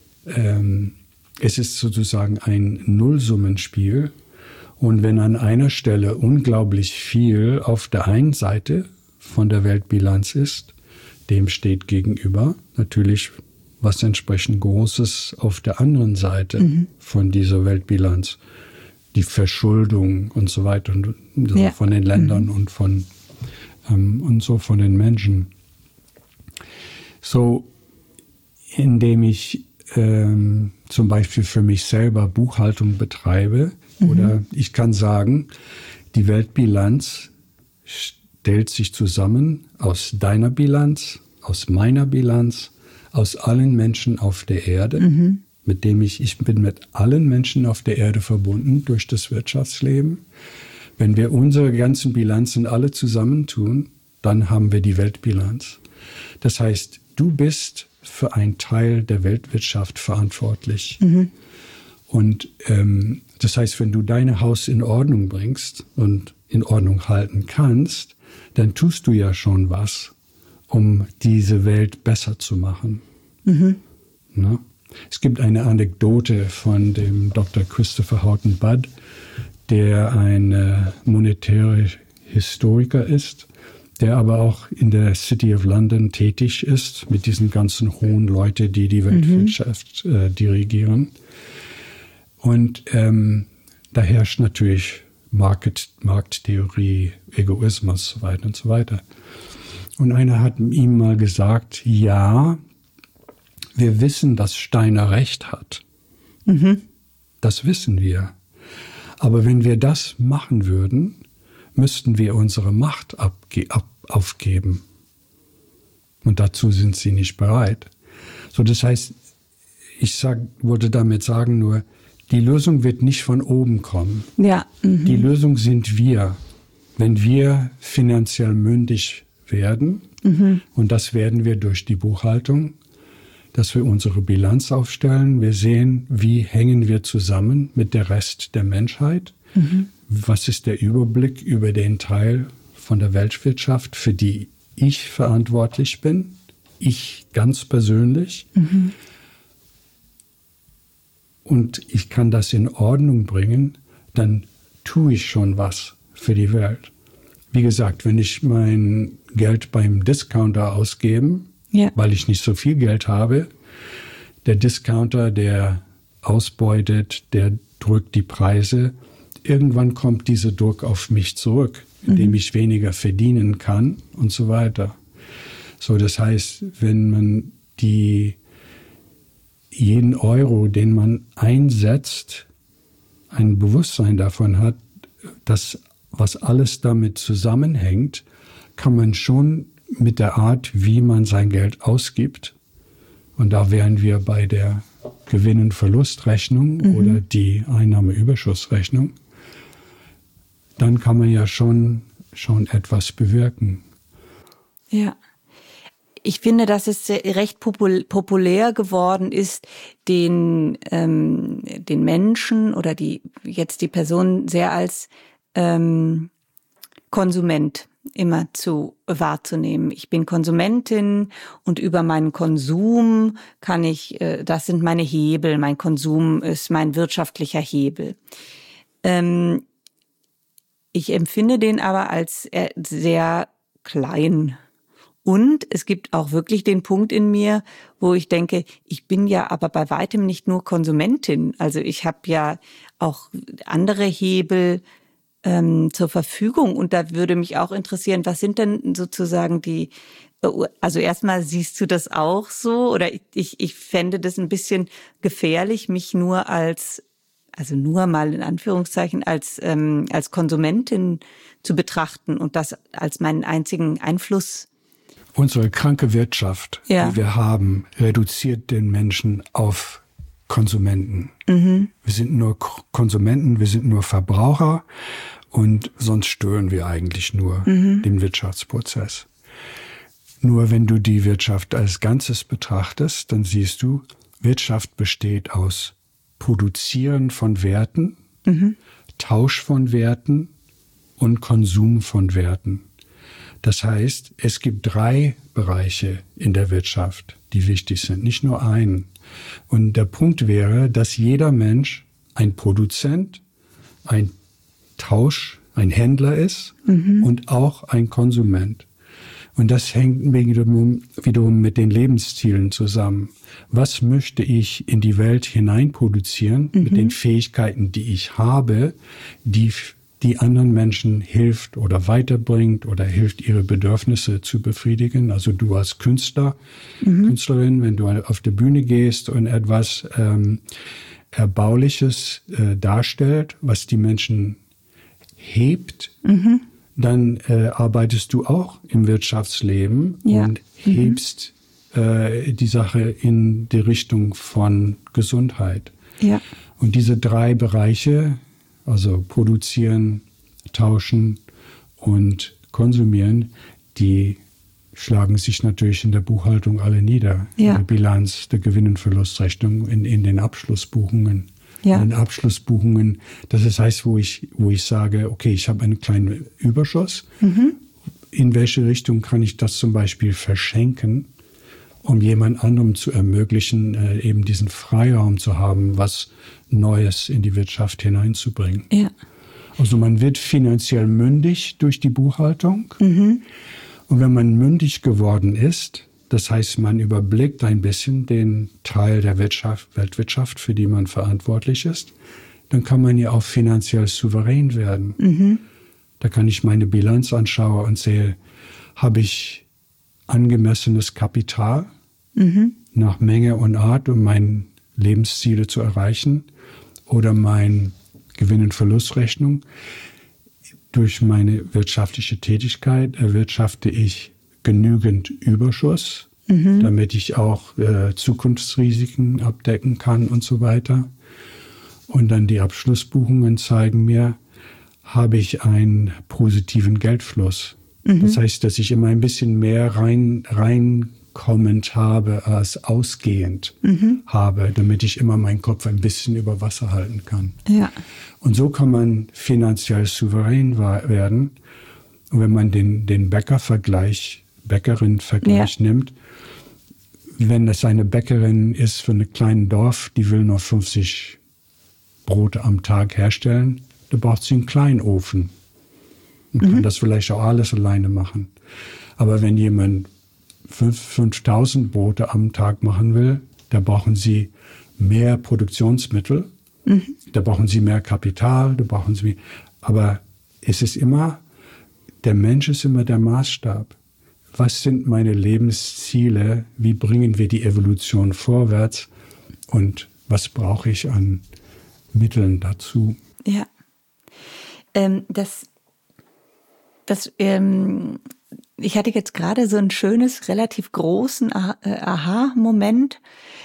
es ist sozusagen ein Nullsummenspiel. Und wenn an einer Stelle unglaublich viel auf der einen Seite von der Weltbilanz ist, dem steht gegenüber natürlich was entsprechend Großes auf der anderen Seite von dieser Weltbilanz. Die Verschuldung und so weiter und so von den Ländern und von den Menschen. So, indem ich zum Beispiel für mich selber Buchhaltung betreibe, oder ich kann sagen, die Weltbilanz stellt sich zusammen aus deiner Bilanz, aus meiner Bilanz, aus allen Menschen auf der Erde, mit dem ich bin mit allen Menschen auf der Erde verbunden durch das Wirtschaftsleben. Wenn wir unsere ganzen Bilanzen alle zusammentun, dann haben wir die Weltbilanz. Das heißt, du bist für einen Teil der Weltwirtschaft verantwortlich. Und das heißt, wenn du dein Haus in Ordnung bringst und in Ordnung halten kannst, dann tust du ja schon was, um diese Welt besser zu machen. Na? Es gibt eine Anekdote von dem Dr. Christopher Houghton Budd, der ein monetärer Historiker ist, der aber auch in der City of London tätig ist, mit diesen ganzen hohen Leuten, die die Weltwirtschaft dirigieren. Und da herrscht natürlich Markttheorie, Egoismus, so weiter und so weiter. Und einer hat ihm mal gesagt, ja, wir wissen, dass Steiner recht hat. Das wissen wir. Aber wenn wir das machen würden, müssten wir unsere Macht aufgeben. Und dazu sind sie nicht bereit. So, das heißt, wollte damit sagen nur, die Lösung wird nicht von oben kommen. Ja. Die Lösung sind wir, wenn wir finanziell mündig werden. Und das werden wir durch die Buchhaltung, dass wir unsere Bilanz aufstellen. Wir sehen, wie hängen wir zusammen mit der Rest der Menschheit. Was ist der Überblick über den Teil von der Weltwirtschaft, für die ich verantwortlich bin? Ich ganz persönlich. Und ich kann das in Ordnung bringen, dann tue ich schon was für die Welt. Wie gesagt, wenn ich mein Geld beim Discounter ausgebe, weil ich nicht so viel Geld habe, der Discounter, der ausbeutet, der drückt die Preise. Irgendwann kommt dieser Druck auf mich zurück, indem ich weniger verdienen kann und so weiter. So, das heißt, wenn man jeden Euro, den man einsetzt, ein Bewusstsein davon hat, dass was alles damit zusammenhängt, kann man schon mit der Art, wie man sein Geld ausgibt, und da wären wir bei der Gewinn- und Verlustrechnung oder die Einnahmeüberschussrechnung, dann kann man ja schon etwas bewirken. Ja. Ich finde, dass es recht populär geworden ist, den Menschen oder die Person sehr als Konsument immer wahrzunehmen. Ich bin Konsumentin und über meinen Konsum kann ich, das sind meine Hebel, mein Konsum ist mein wirtschaftlicher Hebel. Ich empfinde den aber als sehr klein. Und es gibt auch wirklich den Punkt in mir, wo ich denke, ich bin ja aber bei weitem nicht nur Konsumentin. Also ich habe ja auch andere Hebel zur Verfügung. Und da würde mich auch interessieren, was sind denn sozusagen also erstmal siehst du das auch so? Oder ich fände das ein bisschen gefährlich, mich nur als also nur mal in Anführungszeichen, als Konsumentin zu betrachten und das als meinen einzigen Einfluss. Unsere kranke Wirtschaft, die wir haben, reduziert den Menschen auf Konsumenten. Wir sind nur Konsumenten, wir sind nur Verbraucher und sonst stören wir eigentlich nur den Wirtschaftsprozess. Nur wenn du die Wirtschaft als Ganzes betrachtest, dann siehst du, Wirtschaft besteht aus Produzieren von Werten, Tausch von Werten und Konsum von Werten. Das heißt, es gibt 3 Bereiche in der Wirtschaft, die wichtig sind, nicht nur einen. Und der Punkt wäre, dass jeder Mensch ein Produzent, ein Händler ist und auch ein Konsument. Und das hängt wiederum mit den Lebenszielen zusammen. Was möchte ich in die Welt hinein produzieren mit den Fähigkeiten, die ich habe, die anderen Menschen hilft oder weiterbringt oder hilft, ihre Bedürfnisse zu befriedigen? Also du als Künstler, Künstlerin, wenn du auf die Bühne gehst und etwas Erbauliches darstellt, was die Menschen hebt, dann arbeitest du auch im Wirtschaftsleben und hebst die Sache in die Richtung von Gesundheit. Ja. Und diese 3 Bereiche, also produzieren, tauschen und konsumieren, die schlagen sich natürlich in der Buchhaltung alle nieder. Ja. In der Bilanz, der Gewinn- und Verlustrechnung, in den Abschlussbuchungen. Ja. In den Abschlussbuchungen, das heißt, wo ich sage, okay, ich habe einen kleinen Überschuss. In welche Richtung kann ich das zum Beispiel verschenken, um jemand anderem zu ermöglichen, eben diesen Freiraum zu haben, was Neues in die Wirtschaft hineinzubringen. Ja. Also man wird finanziell mündig durch die Buchhaltung. Und wenn man mündig geworden ist, das heißt, man überblickt ein bisschen den Teil der Weltwirtschaft, für die man verantwortlich ist, dann kann man ja auch finanziell souverän werden. Da kann ich meine Bilanz anschauen und sehe, habe ich angemessenes Kapital nach Menge und Art, um meine Lebensziele zu erreichen, oder meine Gewinn- und Verlustrechnung. Durch meine wirtschaftliche Tätigkeit erwirtschafte ich genügend Überschuss, damit ich auch Zukunftsrisiken abdecken kann und so weiter. Und dann die Abschlussbuchungen zeigen mir, habe ich einen positiven Geldfluss. Das heißt, dass ich immer ein bisschen mehr reinkommend habe als ausgehend habe, damit ich immer meinen Kopf ein bisschen über Wasser halten kann. Ja. Und so kann man finanziell souverän werden. Und wenn man den Bäckerin-Vergleich nimmt, wenn es eine Bäckerin ist für ein kleines Dorf, die will nur 50 Brote am Tag herstellen, da braucht sie einen kleinen Ofen und kann das vielleicht auch alles alleine machen. Aber wenn jemand 5000 Brote am Tag machen will, da brauchen sie mehr Produktionsmittel, da brauchen sie mehr Kapital, da brauchen sie, aber es ist immer, der Mensch ist immer der Maßstab. Was sind meine Lebensziele? Wie bringen wir die Evolution vorwärts? Und was brauche ich an Mitteln dazu? Ja, ich hatte jetzt gerade so ein schönes, relativ großen Aha-Moment,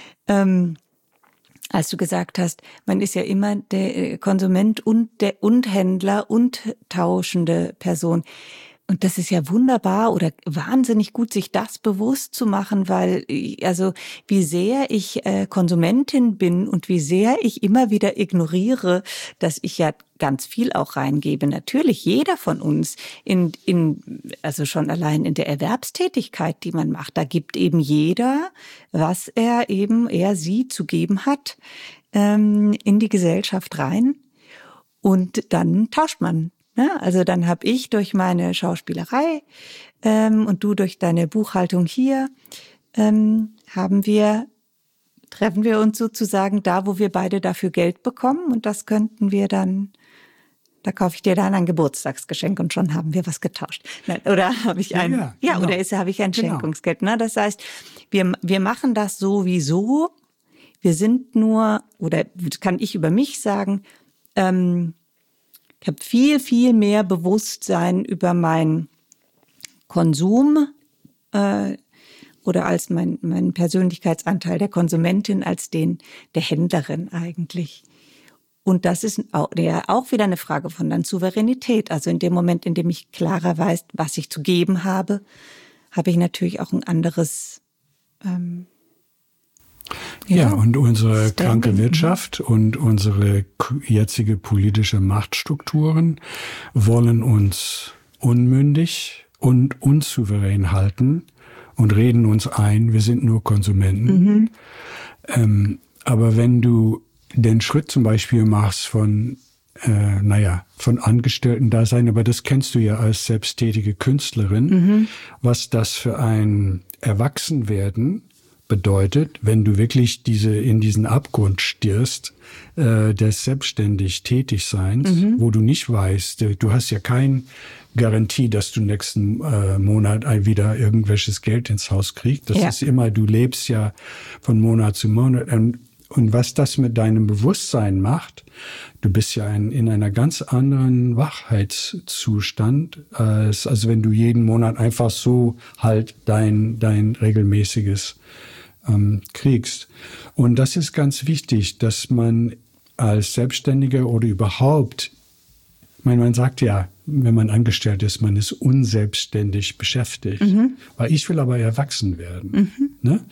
als du gesagt hast, man ist ja immer der Konsument und Händler und tauschende Person. Und das ist ja wunderbar oder wahnsinnig gut, sich das bewusst zu machen, weil also wie sehr ich Konsumentin bin und wie sehr ich immer wieder ignoriere, dass ich ja ganz viel auch reingebe. Natürlich jeder von uns also schon allein in der Erwerbstätigkeit, die man macht, da gibt eben jeder, was er sie zu geben hat, in die Gesellschaft rein und dann tauscht man. Ja, also dann habe ich durch meine Schauspielerei und du durch deine Buchhaltung hier, treffen wir uns sozusagen da, wo wir beide dafür Geld bekommen und das könnten wir dann, da kaufe ich dir dann ein Geburtstagsgeschenk und schon haben wir was getauscht. Oder habe ich habe ich ein Schenkungsgeld. Ne? Das heißt, wir machen das sowieso, wir sind nur, oder kann ich über mich sagen, ich habe viel, viel mehr Bewusstsein über meinen Konsum oder als mein Persönlichkeitsanteil der Konsumentin als den der Händlerin eigentlich. Und das ist auch wieder eine Frage von dann Souveränität. Also in dem Moment, in dem ich klarer weiß, was ich zu geben habe, habe ich natürlich auch ein anderes Ja, und unsere kranke Wirtschaft und unsere jetzige politische Machtstrukturen wollen uns unmündig und unsouverän halten und reden uns ein, wir sind nur Konsumenten. Aber wenn du den Schritt zum Beispiel machst von Angestellten-Dasein, aber das kennst du ja als selbsttätige Künstlerin, was das für ein Erwachsenwerden bedeutet, wenn du wirklich in diesen Abgrund stierst, des selbstständig Tätigseins, wo du nicht weißt, du hast ja keine Garantie, dass du nächsten Monat wieder irgendwelches Geld ins Haus kriegst. Das ist immer, du lebst ja von Monat zu Monat. Und was das mit deinem Bewusstsein macht, du bist ja in einer ganz anderen Wachheitszustand, als wenn du jeden Monat einfach so halt dein regelmäßiges kriegst. Und das ist ganz wichtig, dass man als Selbstständiger oder überhaupt, man sagt ja, wenn man angestellt ist, man ist unselbstständig beschäftigt. Weil ich will aber erwachsen werden. Ne?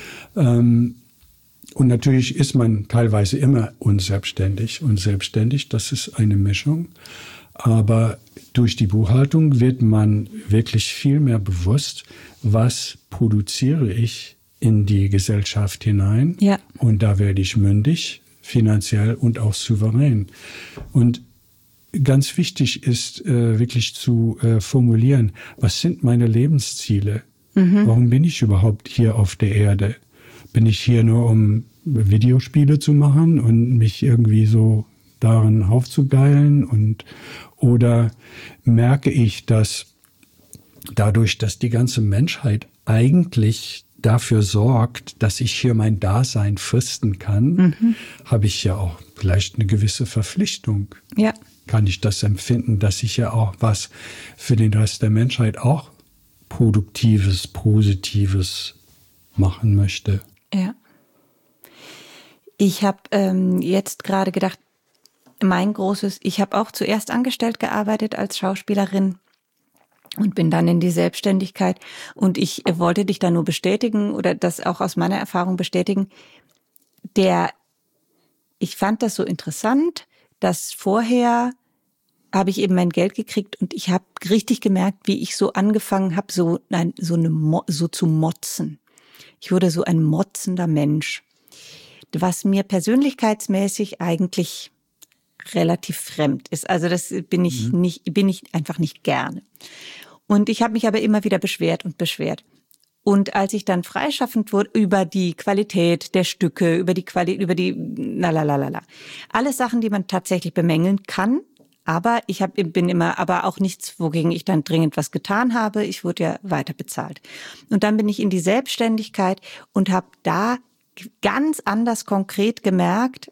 Und natürlich ist man teilweise immer unselbstständig und selbstständig. Das ist eine Mischung. Aber durch die Buchhaltung wird man wirklich viel mehr bewusst, was produziere ich in die Gesellschaft hinein. Ja. Und da werde ich mündig, finanziell und auch souverän. Und ganz wichtig ist wirklich zu formulieren, was sind meine Lebensziele? Warum bin ich überhaupt hier auf der Erde? Bin ich hier nur, um Videospiele zu machen und mich irgendwie so daran aufzugeilen? Oder merke ich, dass dadurch, dass die ganze Menschheit eigentlich dafür sorgt, dass ich hier mein Dasein fristen kann, habe ich ja auch vielleicht eine gewisse Verpflichtung. Ja. Kann ich das empfinden, dass ich ja auch was für den Rest der Menschheit auch Produktives, Positives machen möchte. Ja. Ich habe jetzt gerade gedacht, ich habe auch zuerst angestellt gearbeitet als Schauspielerin und bin dann in die Selbstständigkeit. Und ich wollte dich da nur bestätigen oder das auch aus meiner Erfahrung bestätigen. Ich fand das so interessant, dass vorher habe ich eben mein Geld gekriegt und ich habe richtig gemerkt, wie ich so angefangen habe, so zu motzen. Ich wurde so ein motzender Mensch, was mir persönlichkeitsmäßig eigentlich relativ fremd ist. Also das bin ich einfach nicht gerne. Und ich habe mich aber immer wieder beschwert. Und als ich dann freischaffend wurde über die Qualität der Stücke, über die alles Sachen, die man tatsächlich bemängeln kann, aber bin immer, aber auch nichts, wogegen ich dann dringend was getan habe. Ich wurde ja weiter bezahlt. Und dann bin ich in die Selbstständigkeit und habe da ganz anders konkret gemerkt,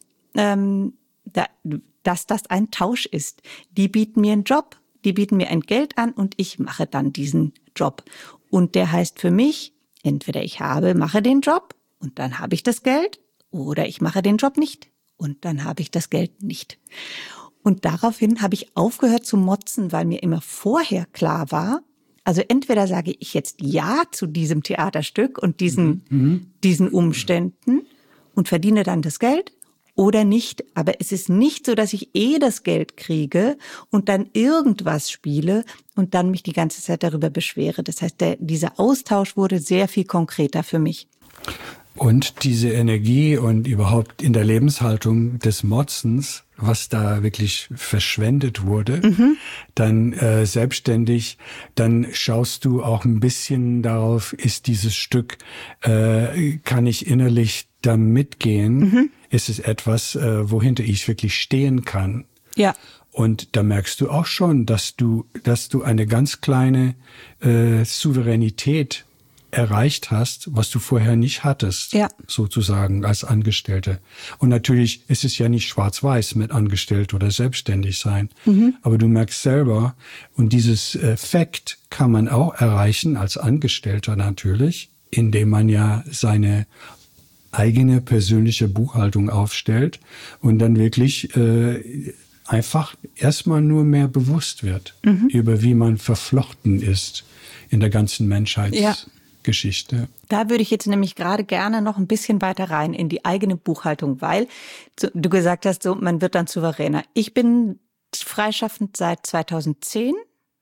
dass das ein Tausch ist. Die bieten mir einen Job, die bieten mir ein Geld an und ich mache dann diesen Job. Und der heißt für mich, entweder mache den Job und dann habe ich das Geld oder ich mache den Job nicht und dann habe ich das Geld nicht. Und daraufhin habe ich aufgehört zu motzen, weil mir immer vorher klar war, also entweder sage ich jetzt Ja zu diesem Theaterstück und diesen Umständen und verdiene dann das Geld oder nicht. Aber es ist nicht so, dass ich das Geld kriege und dann irgendwas spiele und dann mich die ganze Zeit darüber beschwere. Das heißt, dieser Austausch wurde sehr viel konkreter für mich. Und diese Energie und überhaupt in der Lebenshaltung des Motzens, was da wirklich verschwendet wurde, dann selbstständig, dann schaust du auch ein bisschen darauf, ist dieses Stück, kann ich innerlich da mitgehen? Ist es etwas, wohinter ich wirklich stehen kann? Ja. Und da merkst du auch schon, dass du eine ganz kleine Souveränität erreicht hast, was du vorher nicht hattest, sozusagen als Angestellte. Und natürlich ist es ja nicht schwarz-weiß mit Angestellt oder selbstständig sein, aber du merkst selber, und dieses Effekt kann man auch erreichen als Angestellter natürlich, indem man ja seine eigene persönliche Buchhaltung aufstellt und dann wirklich einfach erstmal nur mehr bewusst wird über wie man verflochten ist in der ganzen Menschheitsgeschichte. Da würde ich jetzt nämlich gerade gerne noch ein bisschen weiter rein in die eigene Buchhaltung, weil du gesagt hast, so man wird dann souveräner. Ich bin freischaffend seit 2010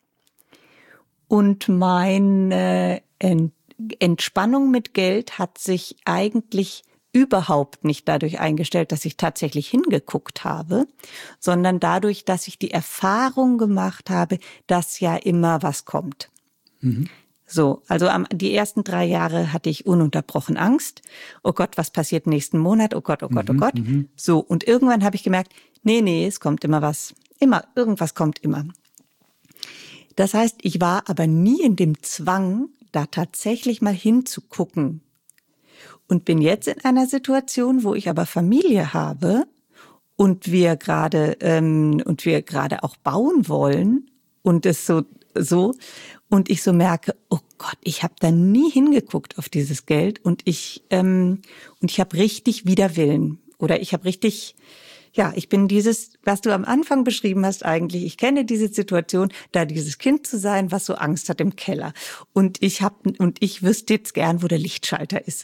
und meine Entspannung mit Geld hat sich eigentlich überhaupt nicht dadurch eingestellt, dass ich tatsächlich hingeguckt habe, sondern dadurch, dass ich die Erfahrung gemacht habe, dass ja immer was kommt. So, also die ersten 3 Jahre hatte ich ununterbrochen Angst. Oh Gott, was passiert nächsten Monat? Oh Gott, oh Gott, oh Gott. So, und irgendwann habe ich gemerkt, nee, es kommt immer was. Irgendwas kommt immer. Das heißt, ich war aber nie in dem Zwang, da tatsächlich mal hinzugucken. Und bin jetzt in einer Situation, wo ich aber Familie habe und wir gerade auch bauen wollen und es so und ich so merke, oh Gott, ich habe da nie hingeguckt auf dieses Geld und ich habe richtig Widerwillen oder ich habe richtig. Ja, ich bin dieses, was du am Anfang beschrieben hast eigentlich, ich kenne diese Situation, da dieses Kind zu sein, was so Angst hat im Keller. Und ich wüsste jetzt gern, wo der Lichtschalter ist.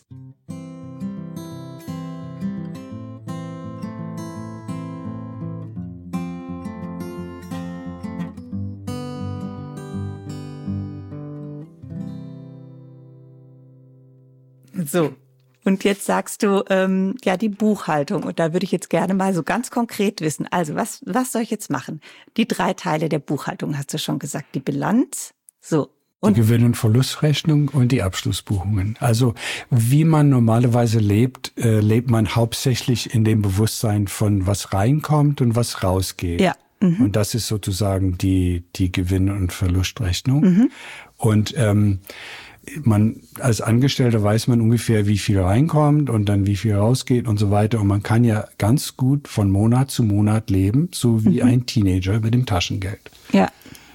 So. Und jetzt sagst du, die Buchhaltung. Und da würde ich jetzt gerne mal so ganz konkret wissen. Also, was soll ich jetzt machen? Die 3 Teile der Buchhaltung hast du schon gesagt. Die Bilanz, so. Und die Gewinn- und Verlustrechnung und die Abschlussbuchungen. Also, wie man normalerweise lebt, lebt man hauptsächlich in dem Bewusstsein von was reinkommt und was rausgeht. Ja. Und das ist sozusagen die Gewinn- und Verlustrechnung. Und, man als Angestellter weiß man ungefähr, wie viel reinkommt und dann wie viel rausgeht und so weiter. Und man kann ja ganz gut von Monat zu Monat leben, so wie ein Teenager mit dem Taschengeld. Ja.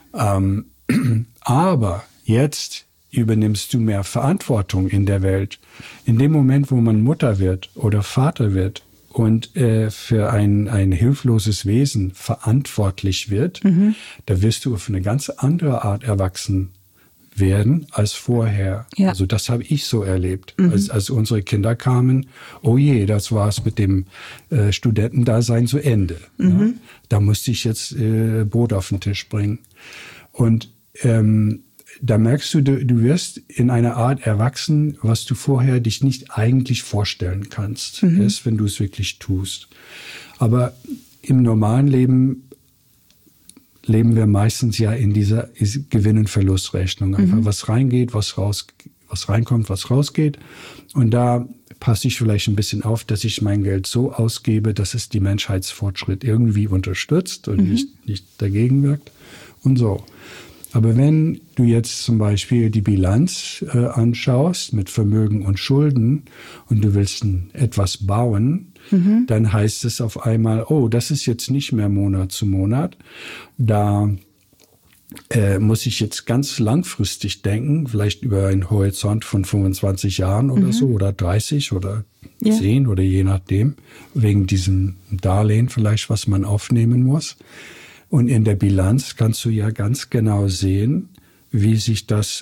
Aber jetzt übernimmst du mehr Verantwortung in der Welt. In dem Moment, wo man Mutter wird oder Vater wird und für ein hilfloses Wesen verantwortlich wird, da wirst du auf eine ganz andere Art erwachsen werden als vorher. Ja. Also das habe ich so erlebt. Als unsere Kinder kamen, oh je, das war's mit dem Studentendasein zu Ende. Ja? Da musste ich jetzt Brot auf den Tisch bringen. Und da merkst du wirst in einer Art erwachsen, was du vorher dich nicht eigentlich vorstellen kannst. Erst wenn du es wirklich tust. Aber im normalen Leben wir meistens ja in dieser Gewinn- und Verlustrechnung. Einfach was reingeht, was reinkommt, was rausgeht. Und da passe ich vielleicht ein bisschen auf, dass ich mein Geld so ausgebe, dass es die Menschheitsfortschritt irgendwie unterstützt und nicht dagegen wirkt und so. Aber wenn du jetzt zum Beispiel die Bilanz anschaust mit Vermögen und Schulden und du willst etwas bauen, dann heißt es auf einmal, oh, das ist jetzt nicht mehr Monat zu Monat. Da muss ich jetzt ganz langfristig denken, vielleicht über einen Horizont von 25 Jahren oder so oder 30 oder 10 oder je nachdem, wegen diesem Darlehen vielleicht, was man aufnehmen muss. Und in der Bilanz kannst du ja ganz genau sehen, wie sich das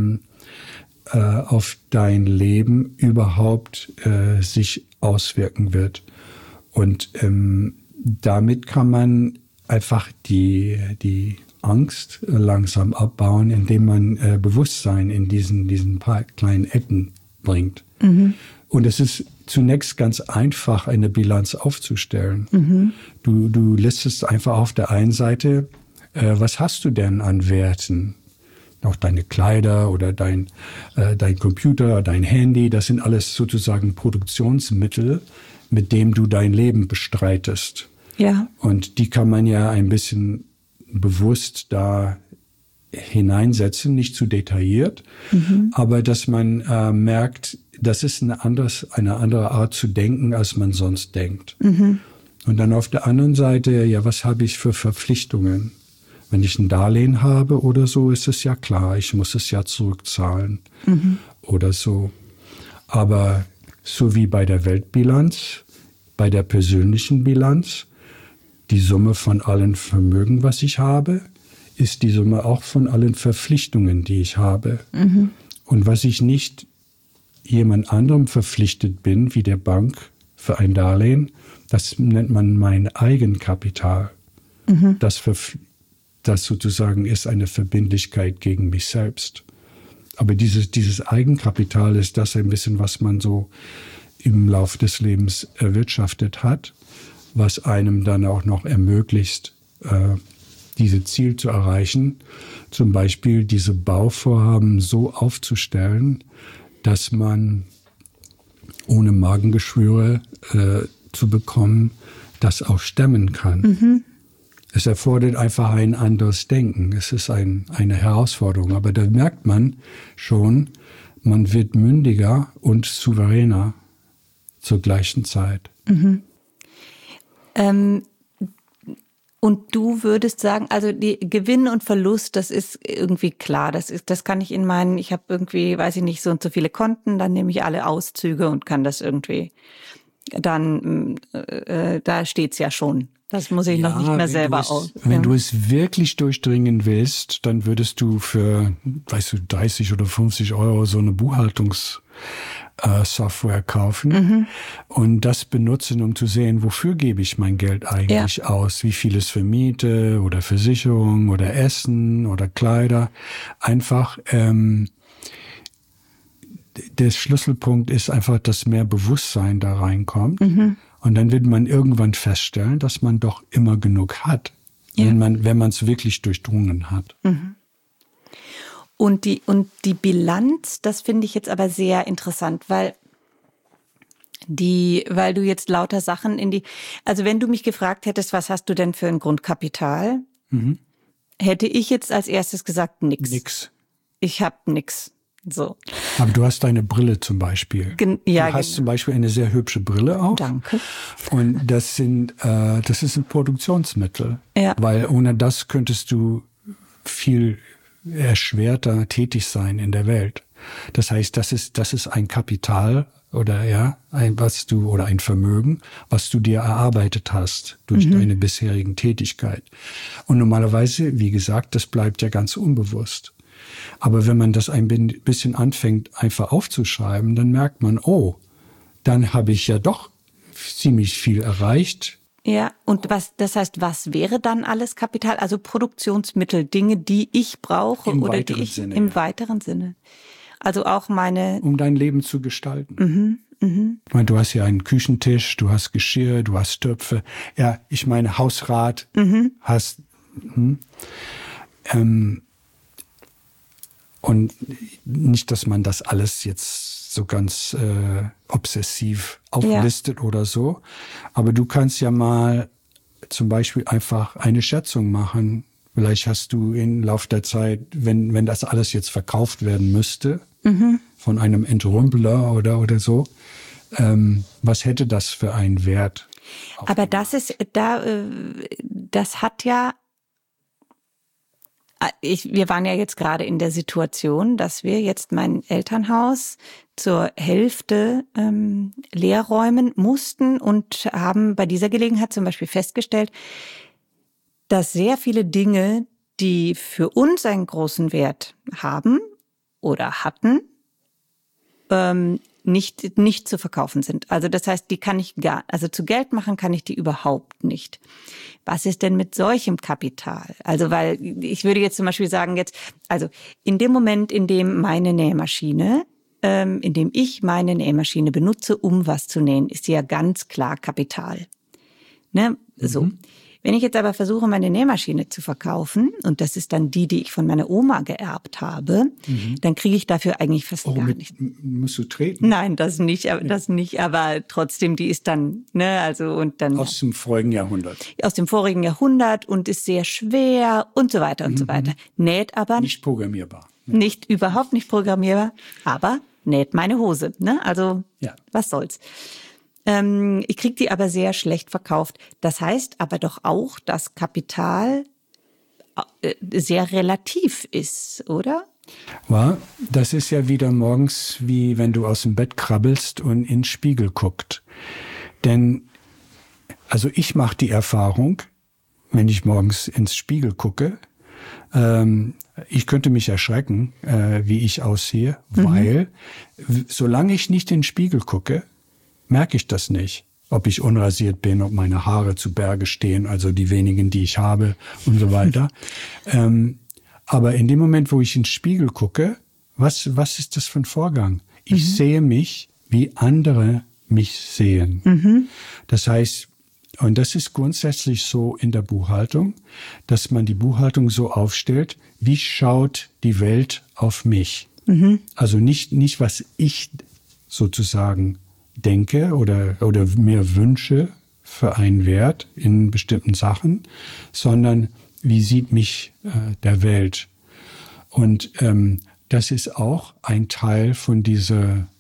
auf dein Leben überhaupt sich auswirken wird. Und damit kann man einfach die Angst langsam abbauen, indem man Bewusstsein in diesen paar kleinen Ecken bringt. Und es ist zunächst ganz einfach, eine Bilanz aufzustellen. Du listest einfach auf der einen Seite, was hast du denn an Werten? Auch deine Kleider oder dein Computer, dein Handy, das sind alles sozusagen Produktionsmittel, mit dem du dein Leben bestreitest. Ja. Und die kann man ja ein bisschen bewusst da hineinsetzen, nicht zu detailliert, aber dass man merkt, das ist eine andere Art zu denken, als man sonst denkt. Und dann auf der anderen Seite, ja, was habe ich für Verpflichtungen? Wenn ich ein Darlehen habe oder so, ist es ja klar, ich muss es ja zurückzahlen oder so. Aber so wie bei der Weltbilanz, bei der persönlichen Bilanz, die Summe von allen Vermögen, was ich habe, ist die Summe auch von allen Verpflichtungen, die ich habe. Und was ich nicht jemand anderem verpflichtet bin, wie der Bank für ein Darlehen, das nennt man mein Eigenkapital. Das sozusagen ist eine Verbindlichkeit gegen mich selbst. Aber dieses Eigenkapital ist das ein bisschen, was man so im Laufe des Lebens erwirtschaftet hat, was einem dann auch noch ermöglicht, diese Ziel zu erreichen. Zum Beispiel diese Bauvorhaben so aufzustellen, dass man ohne Magengeschwüre zu bekommen, das auch stemmen kann. Es erfordert einfach ein anderes Denken. Es ist eine Herausforderung. Aber da merkt man schon, man wird mündiger und souveräner zur gleichen Zeit. Und du würdest sagen, also die Gewinn und Verlust, das ist irgendwie klar. Das kann ich ich habe irgendwie, weiß ich nicht, so und so viele Konten, dann nehme ich alle Auszüge und kann das irgendwie, dann, da steht's ja schon. Das muss ich noch nicht mehr selber aus. Wenn du es wirklich durchdringen willst, dann würdest du für, 30 oder 50 Euro so eine Buchhaltungssoftware kaufen und das benutzen, um zu sehen, wofür gebe ich mein Geld eigentlich aus? Wie viel ist für Miete oder Versicherung oder Essen oder Kleider? Einfach, der Schlüsselpunkt ist einfach, dass mehr Bewusstsein da reinkommt. Und dann wird man irgendwann feststellen, dass man doch immer genug hat, wenn man es wirklich durchdrungen hat. Und die Bilanz, das finde ich jetzt aber sehr interessant, weil du jetzt lauter Sachen also wenn du mich gefragt hättest, was hast du denn für ein Grundkapital, hätte ich jetzt als erstes gesagt, nix. Ich habe nix. So. Aber du hast deine Brille zum Beispiel. Du hast zum Beispiel eine sehr hübsche Brille auch. Danke. Und das ist ein Produktionsmittel. Ja. Weil ohne das könntest du viel erschwerter tätig sein in der Welt. Das heißt, das ist ein Kapital oder ein Vermögen, was du dir erarbeitet hast durch deine bisherigen Tätigkeit. Und normalerweise, wie gesagt, das bleibt ja ganz unbewusst. Aber wenn man das ein bisschen anfängt, einfach aufzuschreiben, dann merkt man, dann habe ich ja doch ziemlich viel erreicht. Ja, und das heißt, was wäre dann alles Kapital? Also Produktionsmittel, Dinge, die ich brauche im weiteren Sinne. Also auch um dein Leben zu gestalten. Ich meine, du hast ja einen Küchentisch, du hast Geschirr, du hast Töpfe. Ja, ich meine Hausrat, hast. Und nicht, dass man das alles jetzt so ganz obsessiv auflistet oder so. Aber du kannst ja mal zum Beispiel einfach eine Schätzung machen. Vielleicht hast du im Laufe der Zeit, wenn das alles jetzt verkauft werden müsste, von einem Entrümpler oder so, was hätte das für einen Wert? Aber das hat ja, wir waren ja jetzt gerade in der Situation, dass wir jetzt mein Elternhaus zur Hälfte leer räumen mussten und haben bei dieser Gelegenheit zum Beispiel festgestellt, dass sehr viele Dinge, die für uns einen großen Wert haben oder hatten, nicht zu verkaufen sind. Also das heißt, die kann ich zu Geld machen kann ich die überhaupt nicht. Was ist denn mit solchem Kapital? Also weil ich würde jetzt zum Beispiel sagen also in dem Moment, in dem ich meine Nähmaschine benutze, um was zu nähen, ist sie ja ganz klar Kapital. Ne? So. Wenn ich jetzt aber versuche, meine Nähmaschine zu verkaufen, und das ist dann die ich von meiner Oma geerbt habe, dann kriege ich dafür eigentlich fast gar nichts. Musst du treten? Nein, das nicht, aber trotzdem, die ist dann, ne, also und dann. Aus dem vorigen Jahrhundert. Aus dem vorigen Jahrhundert und ist sehr schwer und so weiter und so weiter. Näht aber. Nicht programmierbar. Überhaupt nicht programmierbar, aber näht meine Hose, ne, also, was soll's. Ich kriege die aber sehr schlecht verkauft. Das heißt aber doch auch, dass Kapital sehr relativ ist, oder? Ja, das ist ja wieder morgens, wie wenn du aus dem Bett krabbelst und in den Spiegel guckst. Denn, also ich mache die Erfahrung, wenn ich morgens ins Spiegel gucke, ich könnte mich erschrecken, wie ich aussehe, weil solange ich nicht in den Spiegel gucke, merke ich das nicht. Ob ich unrasiert bin, ob meine Haare zu Berge stehen, also die wenigen, die ich habe und so weiter. Aber in dem Moment, wo ich in den Spiegel gucke, was ist das für ein Vorgang? Ich sehe mich, wie andere mich sehen. Das heißt, und das ist grundsätzlich so in der Buchhaltung, dass man die Buchhaltung so aufstellt, wie schaut die Welt auf mich? Also nicht, was ich sozusagen denke oder mir wünsche für einen Wert in bestimmten Sachen, sondern wie sieht mich der Welt? Und das ist auch ein Teil von diesem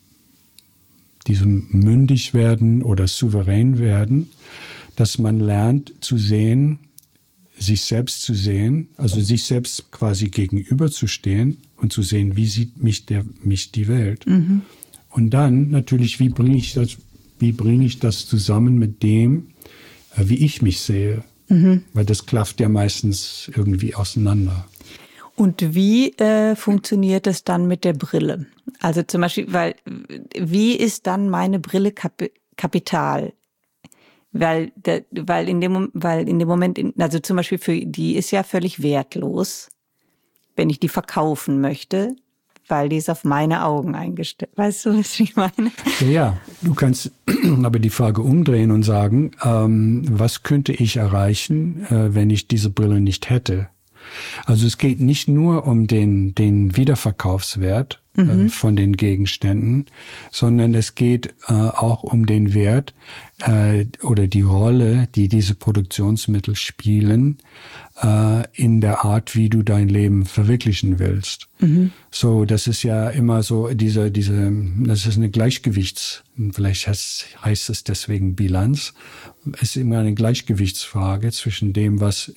Mündigwerden oder Souveränwerden, dass man lernt zu sehen, sich selbst zu sehen, also sich selbst quasi gegenüberzustehen und zu sehen, wie sieht mich die Welt? Und dann natürlich, wie bringe ich das zusammen mit dem, wie ich mich sehe? Weil das klafft ja meistens irgendwie auseinander. Und wie funktioniert das dann mit der Brille? Also zum Beispiel, wie ist dann meine Brille Kapital? Weil in dem Moment, also zum Beispiel die ist ja völlig wertlos, wenn ich die verkaufen möchte, weil die ist auf meine Augen eingestellt. Weißt du, was ich meine? Ja, du kannst aber die Frage umdrehen und sagen, was könnte ich erreichen, wenn ich diese Brille nicht hätte? Also es geht nicht nur um den Wiederverkaufswert von den Gegenständen, sondern es geht auch um den Wert oder die Rolle, die diese Produktionsmittel spielen in der Art, wie du dein Leben verwirklichen willst. So, das ist ja immer so das ist eine vielleicht heißt es deswegen Bilanz. Es ist immer eine Gleichgewichtsfrage zwischen dem, was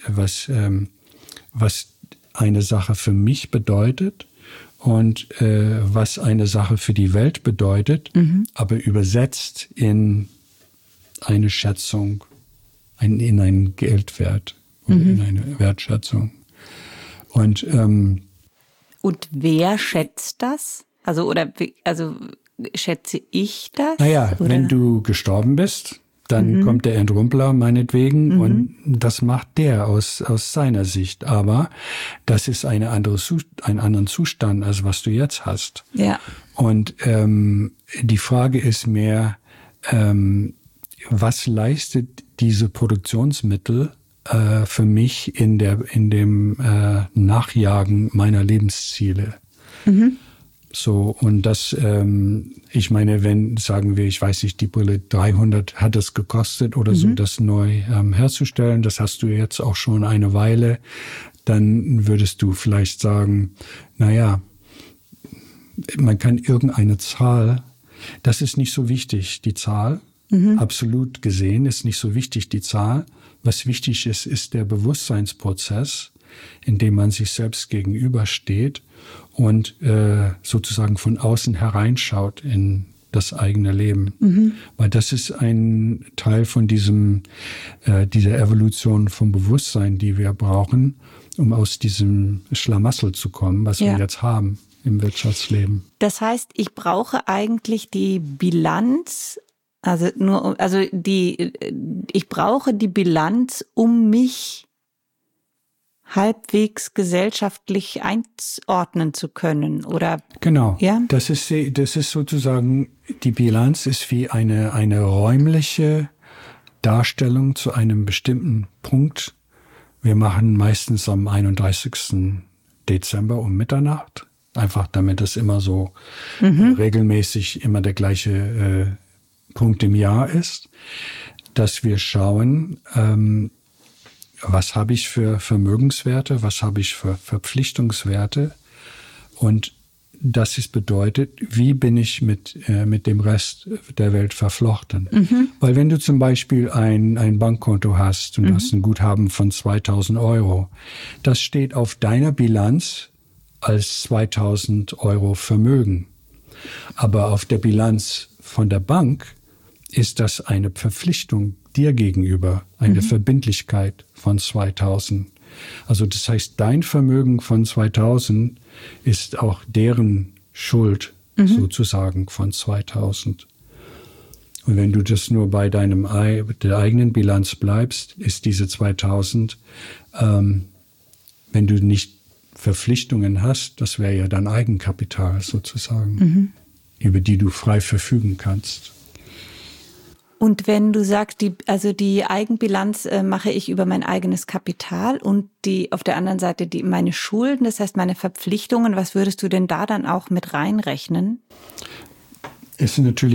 eine Sache für mich bedeutet und was eine Sache für die Welt bedeutet, aber übersetzt in eine Schätzung, in einen Geldwert oder in eine Wertschätzung. Und wer schätzt das? Also schätze ich das? Naja, oder? Wenn du gestorben bist, dann kommt der Entrumpler meinetwegen und das macht der aus seiner Sicht. Aber das ist ein anderen Zustand, als was du jetzt hast. Ja. Und die Frage ist mehr, was leistet diese Produktionsmittel für mich in dem Nachjagen meiner Lebensziele? So, und das, ich meine, wenn, sagen wir, ich weiß nicht, die Brille 300 hat es gekostet oder so, das neu herzustellen, das hast du jetzt auch schon eine Weile, dann würdest du vielleicht sagen, naja, man kann irgendeine Zahl, das ist nicht so wichtig, die Zahl, absolut gesehen ist nicht so wichtig, die Zahl. Was wichtig ist, ist der Bewusstseinsprozess, in dem man sich selbst gegenübersteht und sozusagen von außen hereinschaut in das eigene Leben. Weil das ist ein Teil von dieser Evolution vom Bewusstsein, die wir brauchen, um aus diesem Schlamassel zu kommen, was wir jetzt haben im Wirtschaftsleben. Das heißt, ich brauche eigentlich die Bilanz, ich brauche die Bilanz, um mich halbwegs gesellschaftlich einordnen zu können, oder? Genau. Ja? Das ist sozusagen, die Bilanz ist wie eine räumliche Darstellung zu einem bestimmten Punkt. Wir machen meistens am 31. Dezember um Mitternacht, einfach damit es immer so regelmäßig immer der gleiche Punkt im Jahr ist, dass wir schauen, was habe ich für Vermögenswerte, was habe ich für Verpflichtungswerte, und das ist bedeutet, wie bin ich mit dem Rest der Welt verflochten. Weil wenn du zum Beispiel ein Bankkonto hast und hast ein Guthaben von 2.000 Euro, das steht auf deiner Bilanz als 2.000 Euro Vermögen. Aber auf der Bilanz von der Bank ist das eine Verpflichtung dir gegenüber, eine Verbindlichkeit von 2.000. Also das heißt, dein Vermögen von 2.000 ist auch deren Schuld sozusagen von 2.000. Und wenn du das nur bei der eigenen Bilanz bleibst, ist diese 2.000, wenn du nicht Verpflichtungen hast, das wäre ja dein Eigenkapital sozusagen, über die du frei verfügen kannst. Und wenn du sagst, die Eigenbilanz mache ich über mein eigenes Kapital und auf der anderen Seite meine Schulden, das heißt meine Verpflichtungen, was würdest du denn da dann auch mit reinrechnen? Ist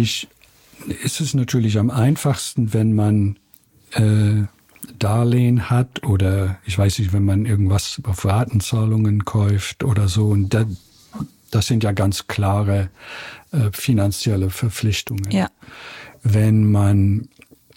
es natürlich am einfachsten, wenn man Darlehen hat oder ich weiß nicht, wenn man irgendwas auf Ratenzahlungen kauft oder so. Und das sind ja ganz klare finanzielle Verpflichtungen. Ja. Wenn man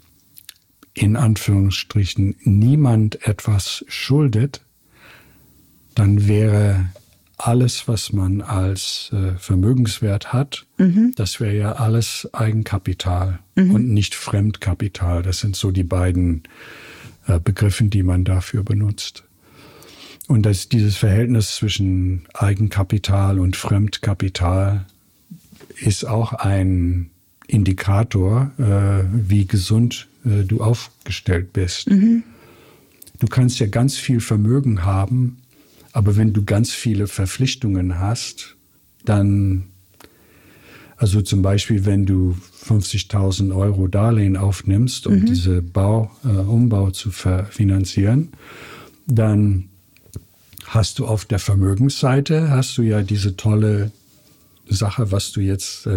in Anführungsstrichen niemand etwas schuldet, dann wäre alles, was man als Vermögenswert hat, das wäre ja alles Eigenkapital und nicht Fremdkapital. Das sind so die beiden Begriffe, die man dafür benutzt. Und dieses Verhältnis zwischen Eigenkapital und Fremdkapital ist auch ein Indikator, wie gesund du aufgestellt bist. Du kannst ja ganz viel Vermögen haben, aber wenn du ganz viele Verpflichtungen hast, dann, also zum Beispiel, wenn du 50.000 Euro Darlehen aufnimmst, um diese Umbau zu finanzieren, dann hast du auf der Vermögensseite, hast du ja diese tolle Sache, was du jetzt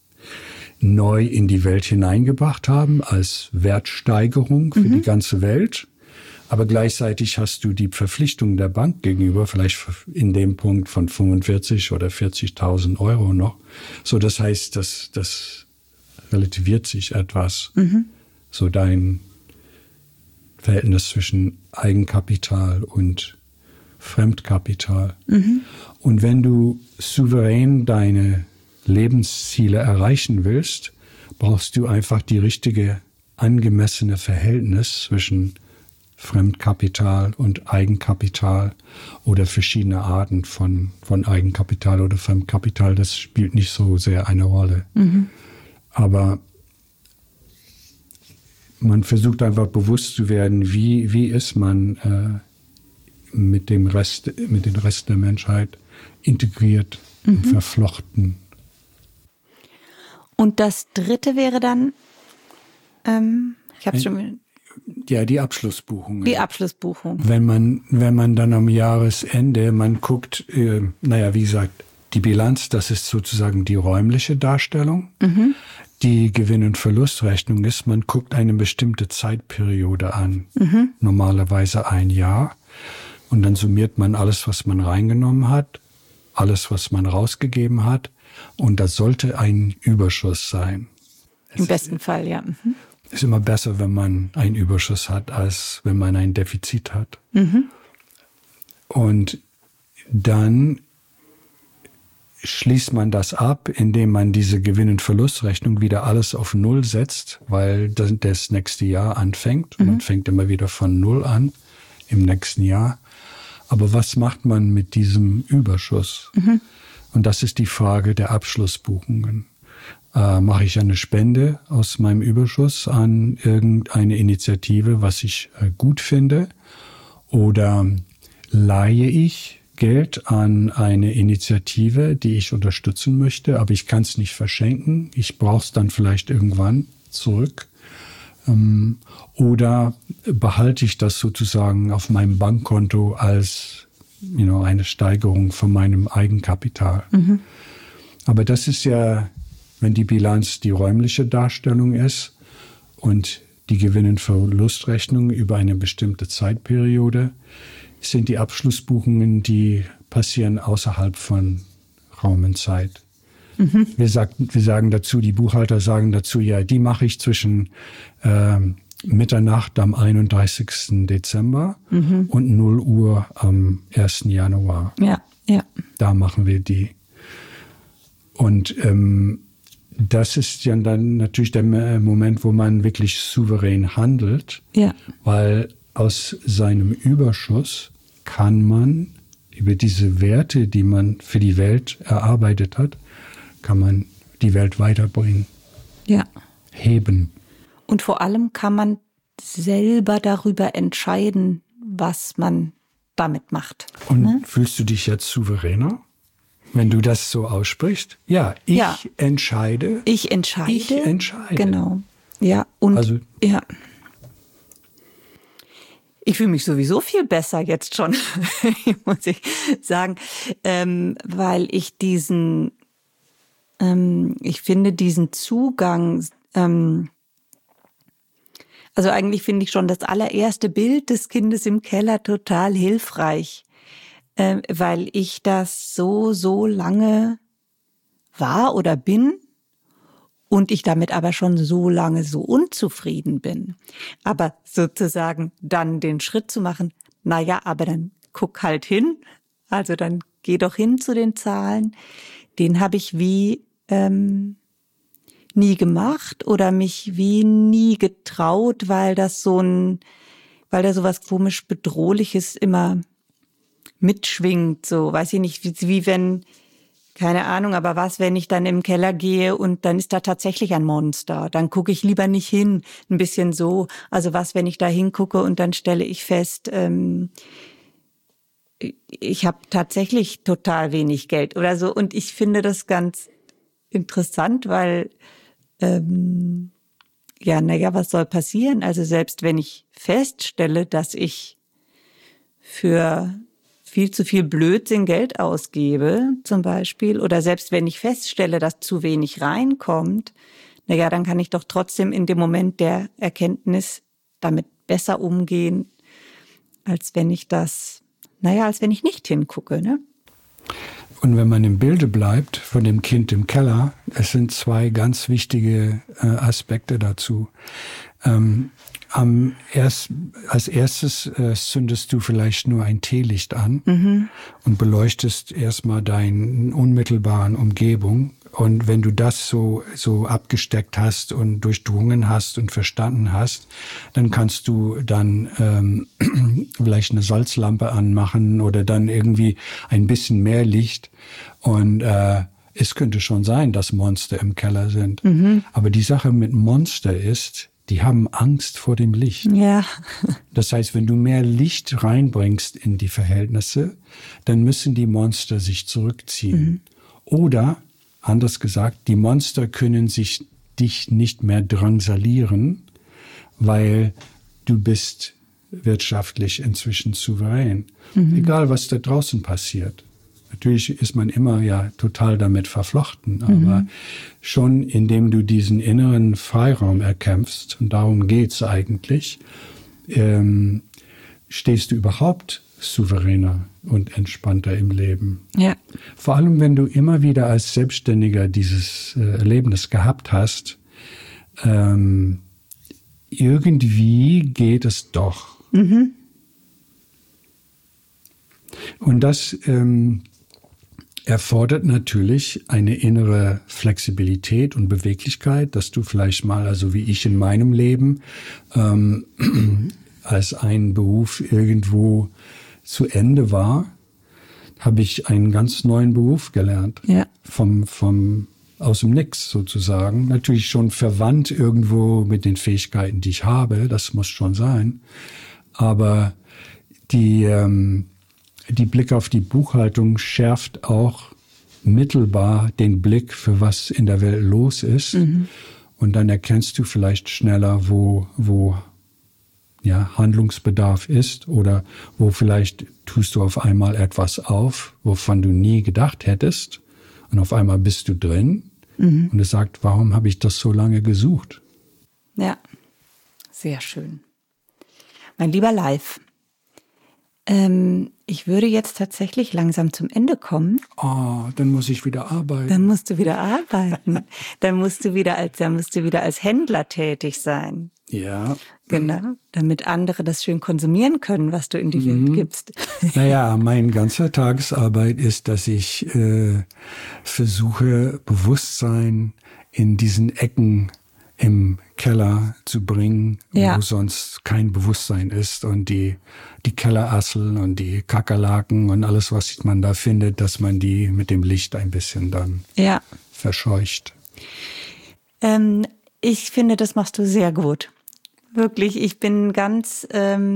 neu in die Welt hineingebracht haben als Wertsteigerung für die ganze Welt. Aber gleichzeitig hast du die Verpflichtung der Bank gegenüber, vielleicht in dem Punkt von 45.000 oder 40.000 Euro noch. So, das heißt, das relativiert sich etwas. So dein Verhältnis zwischen Eigenkapital und Fremdkapital. Und wenn du souverän deine Lebensziele erreichen willst, brauchst du einfach die richtige, angemessene Verhältnis zwischen Fremdkapital und Eigenkapital oder verschiedene Arten von Eigenkapital oder Fremdkapital. Das spielt nicht so sehr eine Rolle. Aber man versucht einfach bewusst zu werden, wie ist man mit dem Rest der Menschheit integriert und verflochten. Und das dritte wäre dann, ich habe schon... Ja, die Abschlussbuchung. Die Abschlussbuchung. Wenn man dann am Jahresende, man guckt, wie gesagt, die Bilanz, das ist sozusagen die räumliche Darstellung. Die Gewinn- und Verlustrechnung ist, man guckt eine bestimmte Zeitperiode an, normalerweise ein Jahr. Und dann summiert man alles, was man reingenommen hat, alles, was man rausgegeben hat. Und das sollte ein Überschuss sein. Im besten Fall, ja. Ist immer besser, wenn man einen Überschuss hat, als wenn man ein Defizit hat. Und dann schließt man das ab, indem man diese Gewinn- und Verlustrechnung wieder alles auf Null setzt, weil das nächste Jahr anfängt. Und man fängt immer wieder von Null an im nächsten Jahr. Aber was macht man mit diesem Überschuss? Und das ist die Frage der Abschlussbuchungen. Mache ich eine Spende aus meinem Überschuss an irgendeine Initiative, was ich gut finde? Oder leihe ich Geld an eine Initiative, die ich unterstützen möchte, aber ich kann es nicht verschenken. Ich brauche es dann vielleicht irgendwann zurück. Oder behalte ich das sozusagen auf meinem Bankkonto als eine Steigerung von meinem Eigenkapital? Aber das ist ja, wenn die Bilanz die räumliche Darstellung ist und die Gewinn- und Verlustrechnung über eine bestimmte Zeitperiode, sind die Abschlussbuchungen, die passieren außerhalb von Raum und Zeit. Wir sagen dazu, die Buchhalter sagen dazu, ja, die mache ich zwischen Mitternacht am 31. Dezember und 0 Uhr am 1. Januar. Ja, ja. Da machen wir die. Und das ist ja dann natürlich der Moment, wo man wirklich souverän handelt, weil aus seinem Überschuss kann man über diese Werte, die man für die Welt erarbeitet hat, kann man die Welt weiterbringen, heben. Und vor allem kann man selber darüber entscheiden, was man damit macht. Und fühlst du dich jetzt souveräner, wenn du das so aussprichst? Ja, ich entscheide. Ich entscheide. Ich entscheide. Genau. Ja, und also, ich fühle mich sowieso viel besser jetzt schon, muss ich sagen, weil ich ich finde diesen Zugang, also eigentlich finde ich schon das allererste Bild des Kindes im Keller total hilfreich, weil ich das so lange war oder bin und ich damit aber schon so lange so unzufrieden bin. Aber sozusagen dann den Schritt zu machen, aber dann guck halt hin, also dann geh doch hin zu den Zahlen, den habe ich wie nie gemacht oder mich wie nie getraut, weil da so was komisch Bedrohliches immer mitschwingt, so, weiß ich nicht, wie wenn, keine Ahnung, aber was, wenn ich dann im Keller gehe und dann ist da tatsächlich ein Monster, dann gucke ich lieber nicht hin, ein bisschen so, also was, wenn ich da hingucke und dann stelle ich fest, ich habe tatsächlich total wenig Geld oder so und ich finde das ganz interessant, weil was soll passieren? Also selbst wenn ich feststelle, dass ich für viel zu viel Blödsinn Geld ausgebe, zum Beispiel, oder selbst wenn ich feststelle, dass zu wenig reinkommt, dann kann ich doch trotzdem in dem Moment der Erkenntnis damit besser umgehen, als wenn ich nicht hingucke, ne? Und wenn man im Bilde bleibt von dem Kind im Keller, es sind zwei ganz wichtige Aspekte dazu. Als erstes zündest du vielleicht nur ein Teelicht an und beleuchtest erstmal deine unmittelbaren Umgebung. Und wenn du das so abgesteckt hast und durchdrungen hast und verstanden hast, dann kannst du dann vielleicht eine Salzlampe anmachen oder dann irgendwie ein bisschen mehr Licht. Und es könnte schon sein, dass Monster im Keller sind. Aber die Sache mit Monster ist, die haben Angst vor dem Licht. Ja. Das heißt, wenn du mehr Licht reinbringst in die Verhältnisse, dann müssen die Monster sich zurückziehen. Oder, anders gesagt, die Monster können dich nicht mehr drangsalieren, weil du bist wirtschaftlich inzwischen souverän. Egal, was da draußen passiert. Natürlich ist man immer total damit verflochten, aber schon indem du diesen inneren Freiraum erkämpfst, und darum geht's eigentlich, stehst du überhaupt souveräner und entspannter im Leben. Ja. Vor allem, wenn du immer wieder als Selbstständiger dieses Erlebnis gehabt hast, irgendwie geht es doch. Und das erfordert natürlich eine innere Flexibilität und Beweglichkeit, dass du vielleicht mal, also wie ich in meinem Leben, als ein Beruf irgendwo zu Ende war, habe ich einen ganz neuen Beruf gelernt. Ja. Aus dem Nix sozusagen. Natürlich schon verwandt irgendwo mit den Fähigkeiten, die ich habe, das muss schon sein. Aber die Blick auf die Buchhaltung schärft auch mittelbar den Blick für was in der Welt los ist. Und dann erkennst du vielleicht schneller, wo Handlungsbedarf ist oder wo vielleicht tust du auf einmal etwas auf, wovon du nie gedacht hättest. Und auf einmal bist du drin und es sagt, warum habe ich das so lange gesucht? Ja, sehr schön. Mein lieber Leif, ich würde jetzt tatsächlich langsam zum Ende kommen. Oh, dann muss ich wieder arbeiten. Dann musst du wieder arbeiten. Dann musst du wieder als Händler tätig sein. Ja. Genau, damit andere das schön konsumieren können, was du in die Welt gibst. Naja, meine ganze Tagesarbeit ist, dass ich versuche, Bewusstsein in diesen Ecken im Keller zu bringen, wo sonst kein Bewusstsein ist und die Kellerassel und die Kakerlaken und alles, was man da findet, dass man die mit dem Licht ein bisschen dann verscheucht. Ich finde, das machst du sehr gut. Wirklich, ich bin ganz,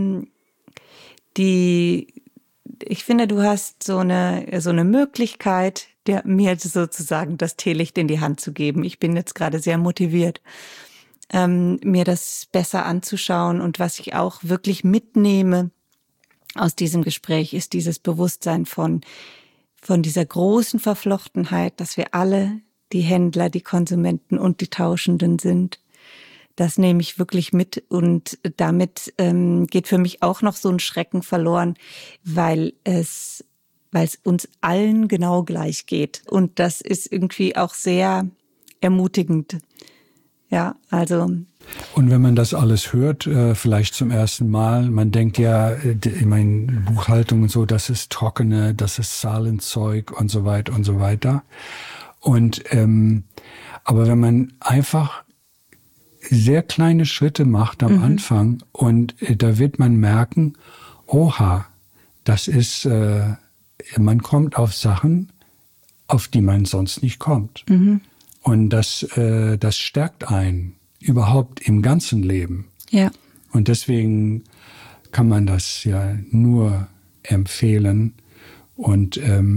ich finde, du hast so eine Möglichkeit, mir sozusagen das Teelicht in die Hand zu geben. Ich bin jetzt gerade sehr motiviert, mir das besser anzuschauen. Und was ich auch wirklich mitnehme aus diesem Gespräch, ist dieses Bewusstsein von dieser großen Verflochtenheit, dass wir alle die Händler, die Konsumenten und die Tauschenden sind. Das nehme ich wirklich mit und damit geht für mich auch noch so ein Schrecken verloren, weil es uns allen genau gleich geht. Und das ist irgendwie auch sehr ermutigend. Ja, also. Und wenn man das alles hört, vielleicht zum ersten Mal, man denkt ja, ich meine, Buchhaltung und so, das ist trockene, das ist Zahlenzeug und so weiter und so weiter. Und aber wenn man einfach sehr kleine Schritte macht am Anfang und da wird man merken, oha, das ist, man kommt auf Sachen, auf die man sonst nicht kommt. Und das stärkt einen überhaupt im ganzen Leben. Ja. Und deswegen kann man das ja nur empfehlen. Und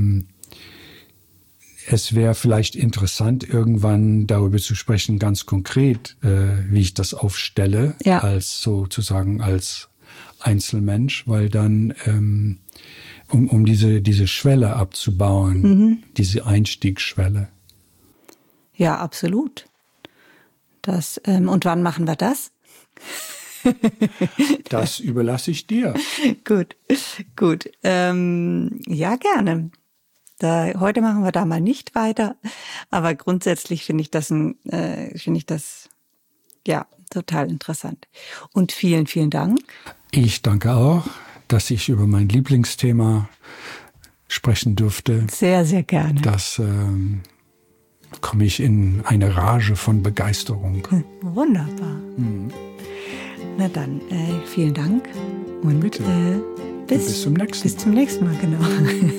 es wäre vielleicht interessant, irgendwann darüber zu sprechen, ganz konkret, wie ich das aufstelle, als sozusagen als Einzelmensch, weil dann, um diese Schwelle abzubauen, diese Einstiegsschwelle. Ja, absolut. Und wann machen wir das? Das überlasse ich dir. Gut. Ja, gerne. Heute machen wir da mal nicht weiter, aber grundsätzlich finde ich das total interessant. Und vielen, vielen Dank. Ich danke auch, dass ich über mein Lieblingsthema sprechen durfte. Sehr, sehr gerne. Das komme ich in eine Rage von Begeisterung. Wunderbar. Na dann, vielen Dank und bitte. bis zum nächsten Mal. Genau.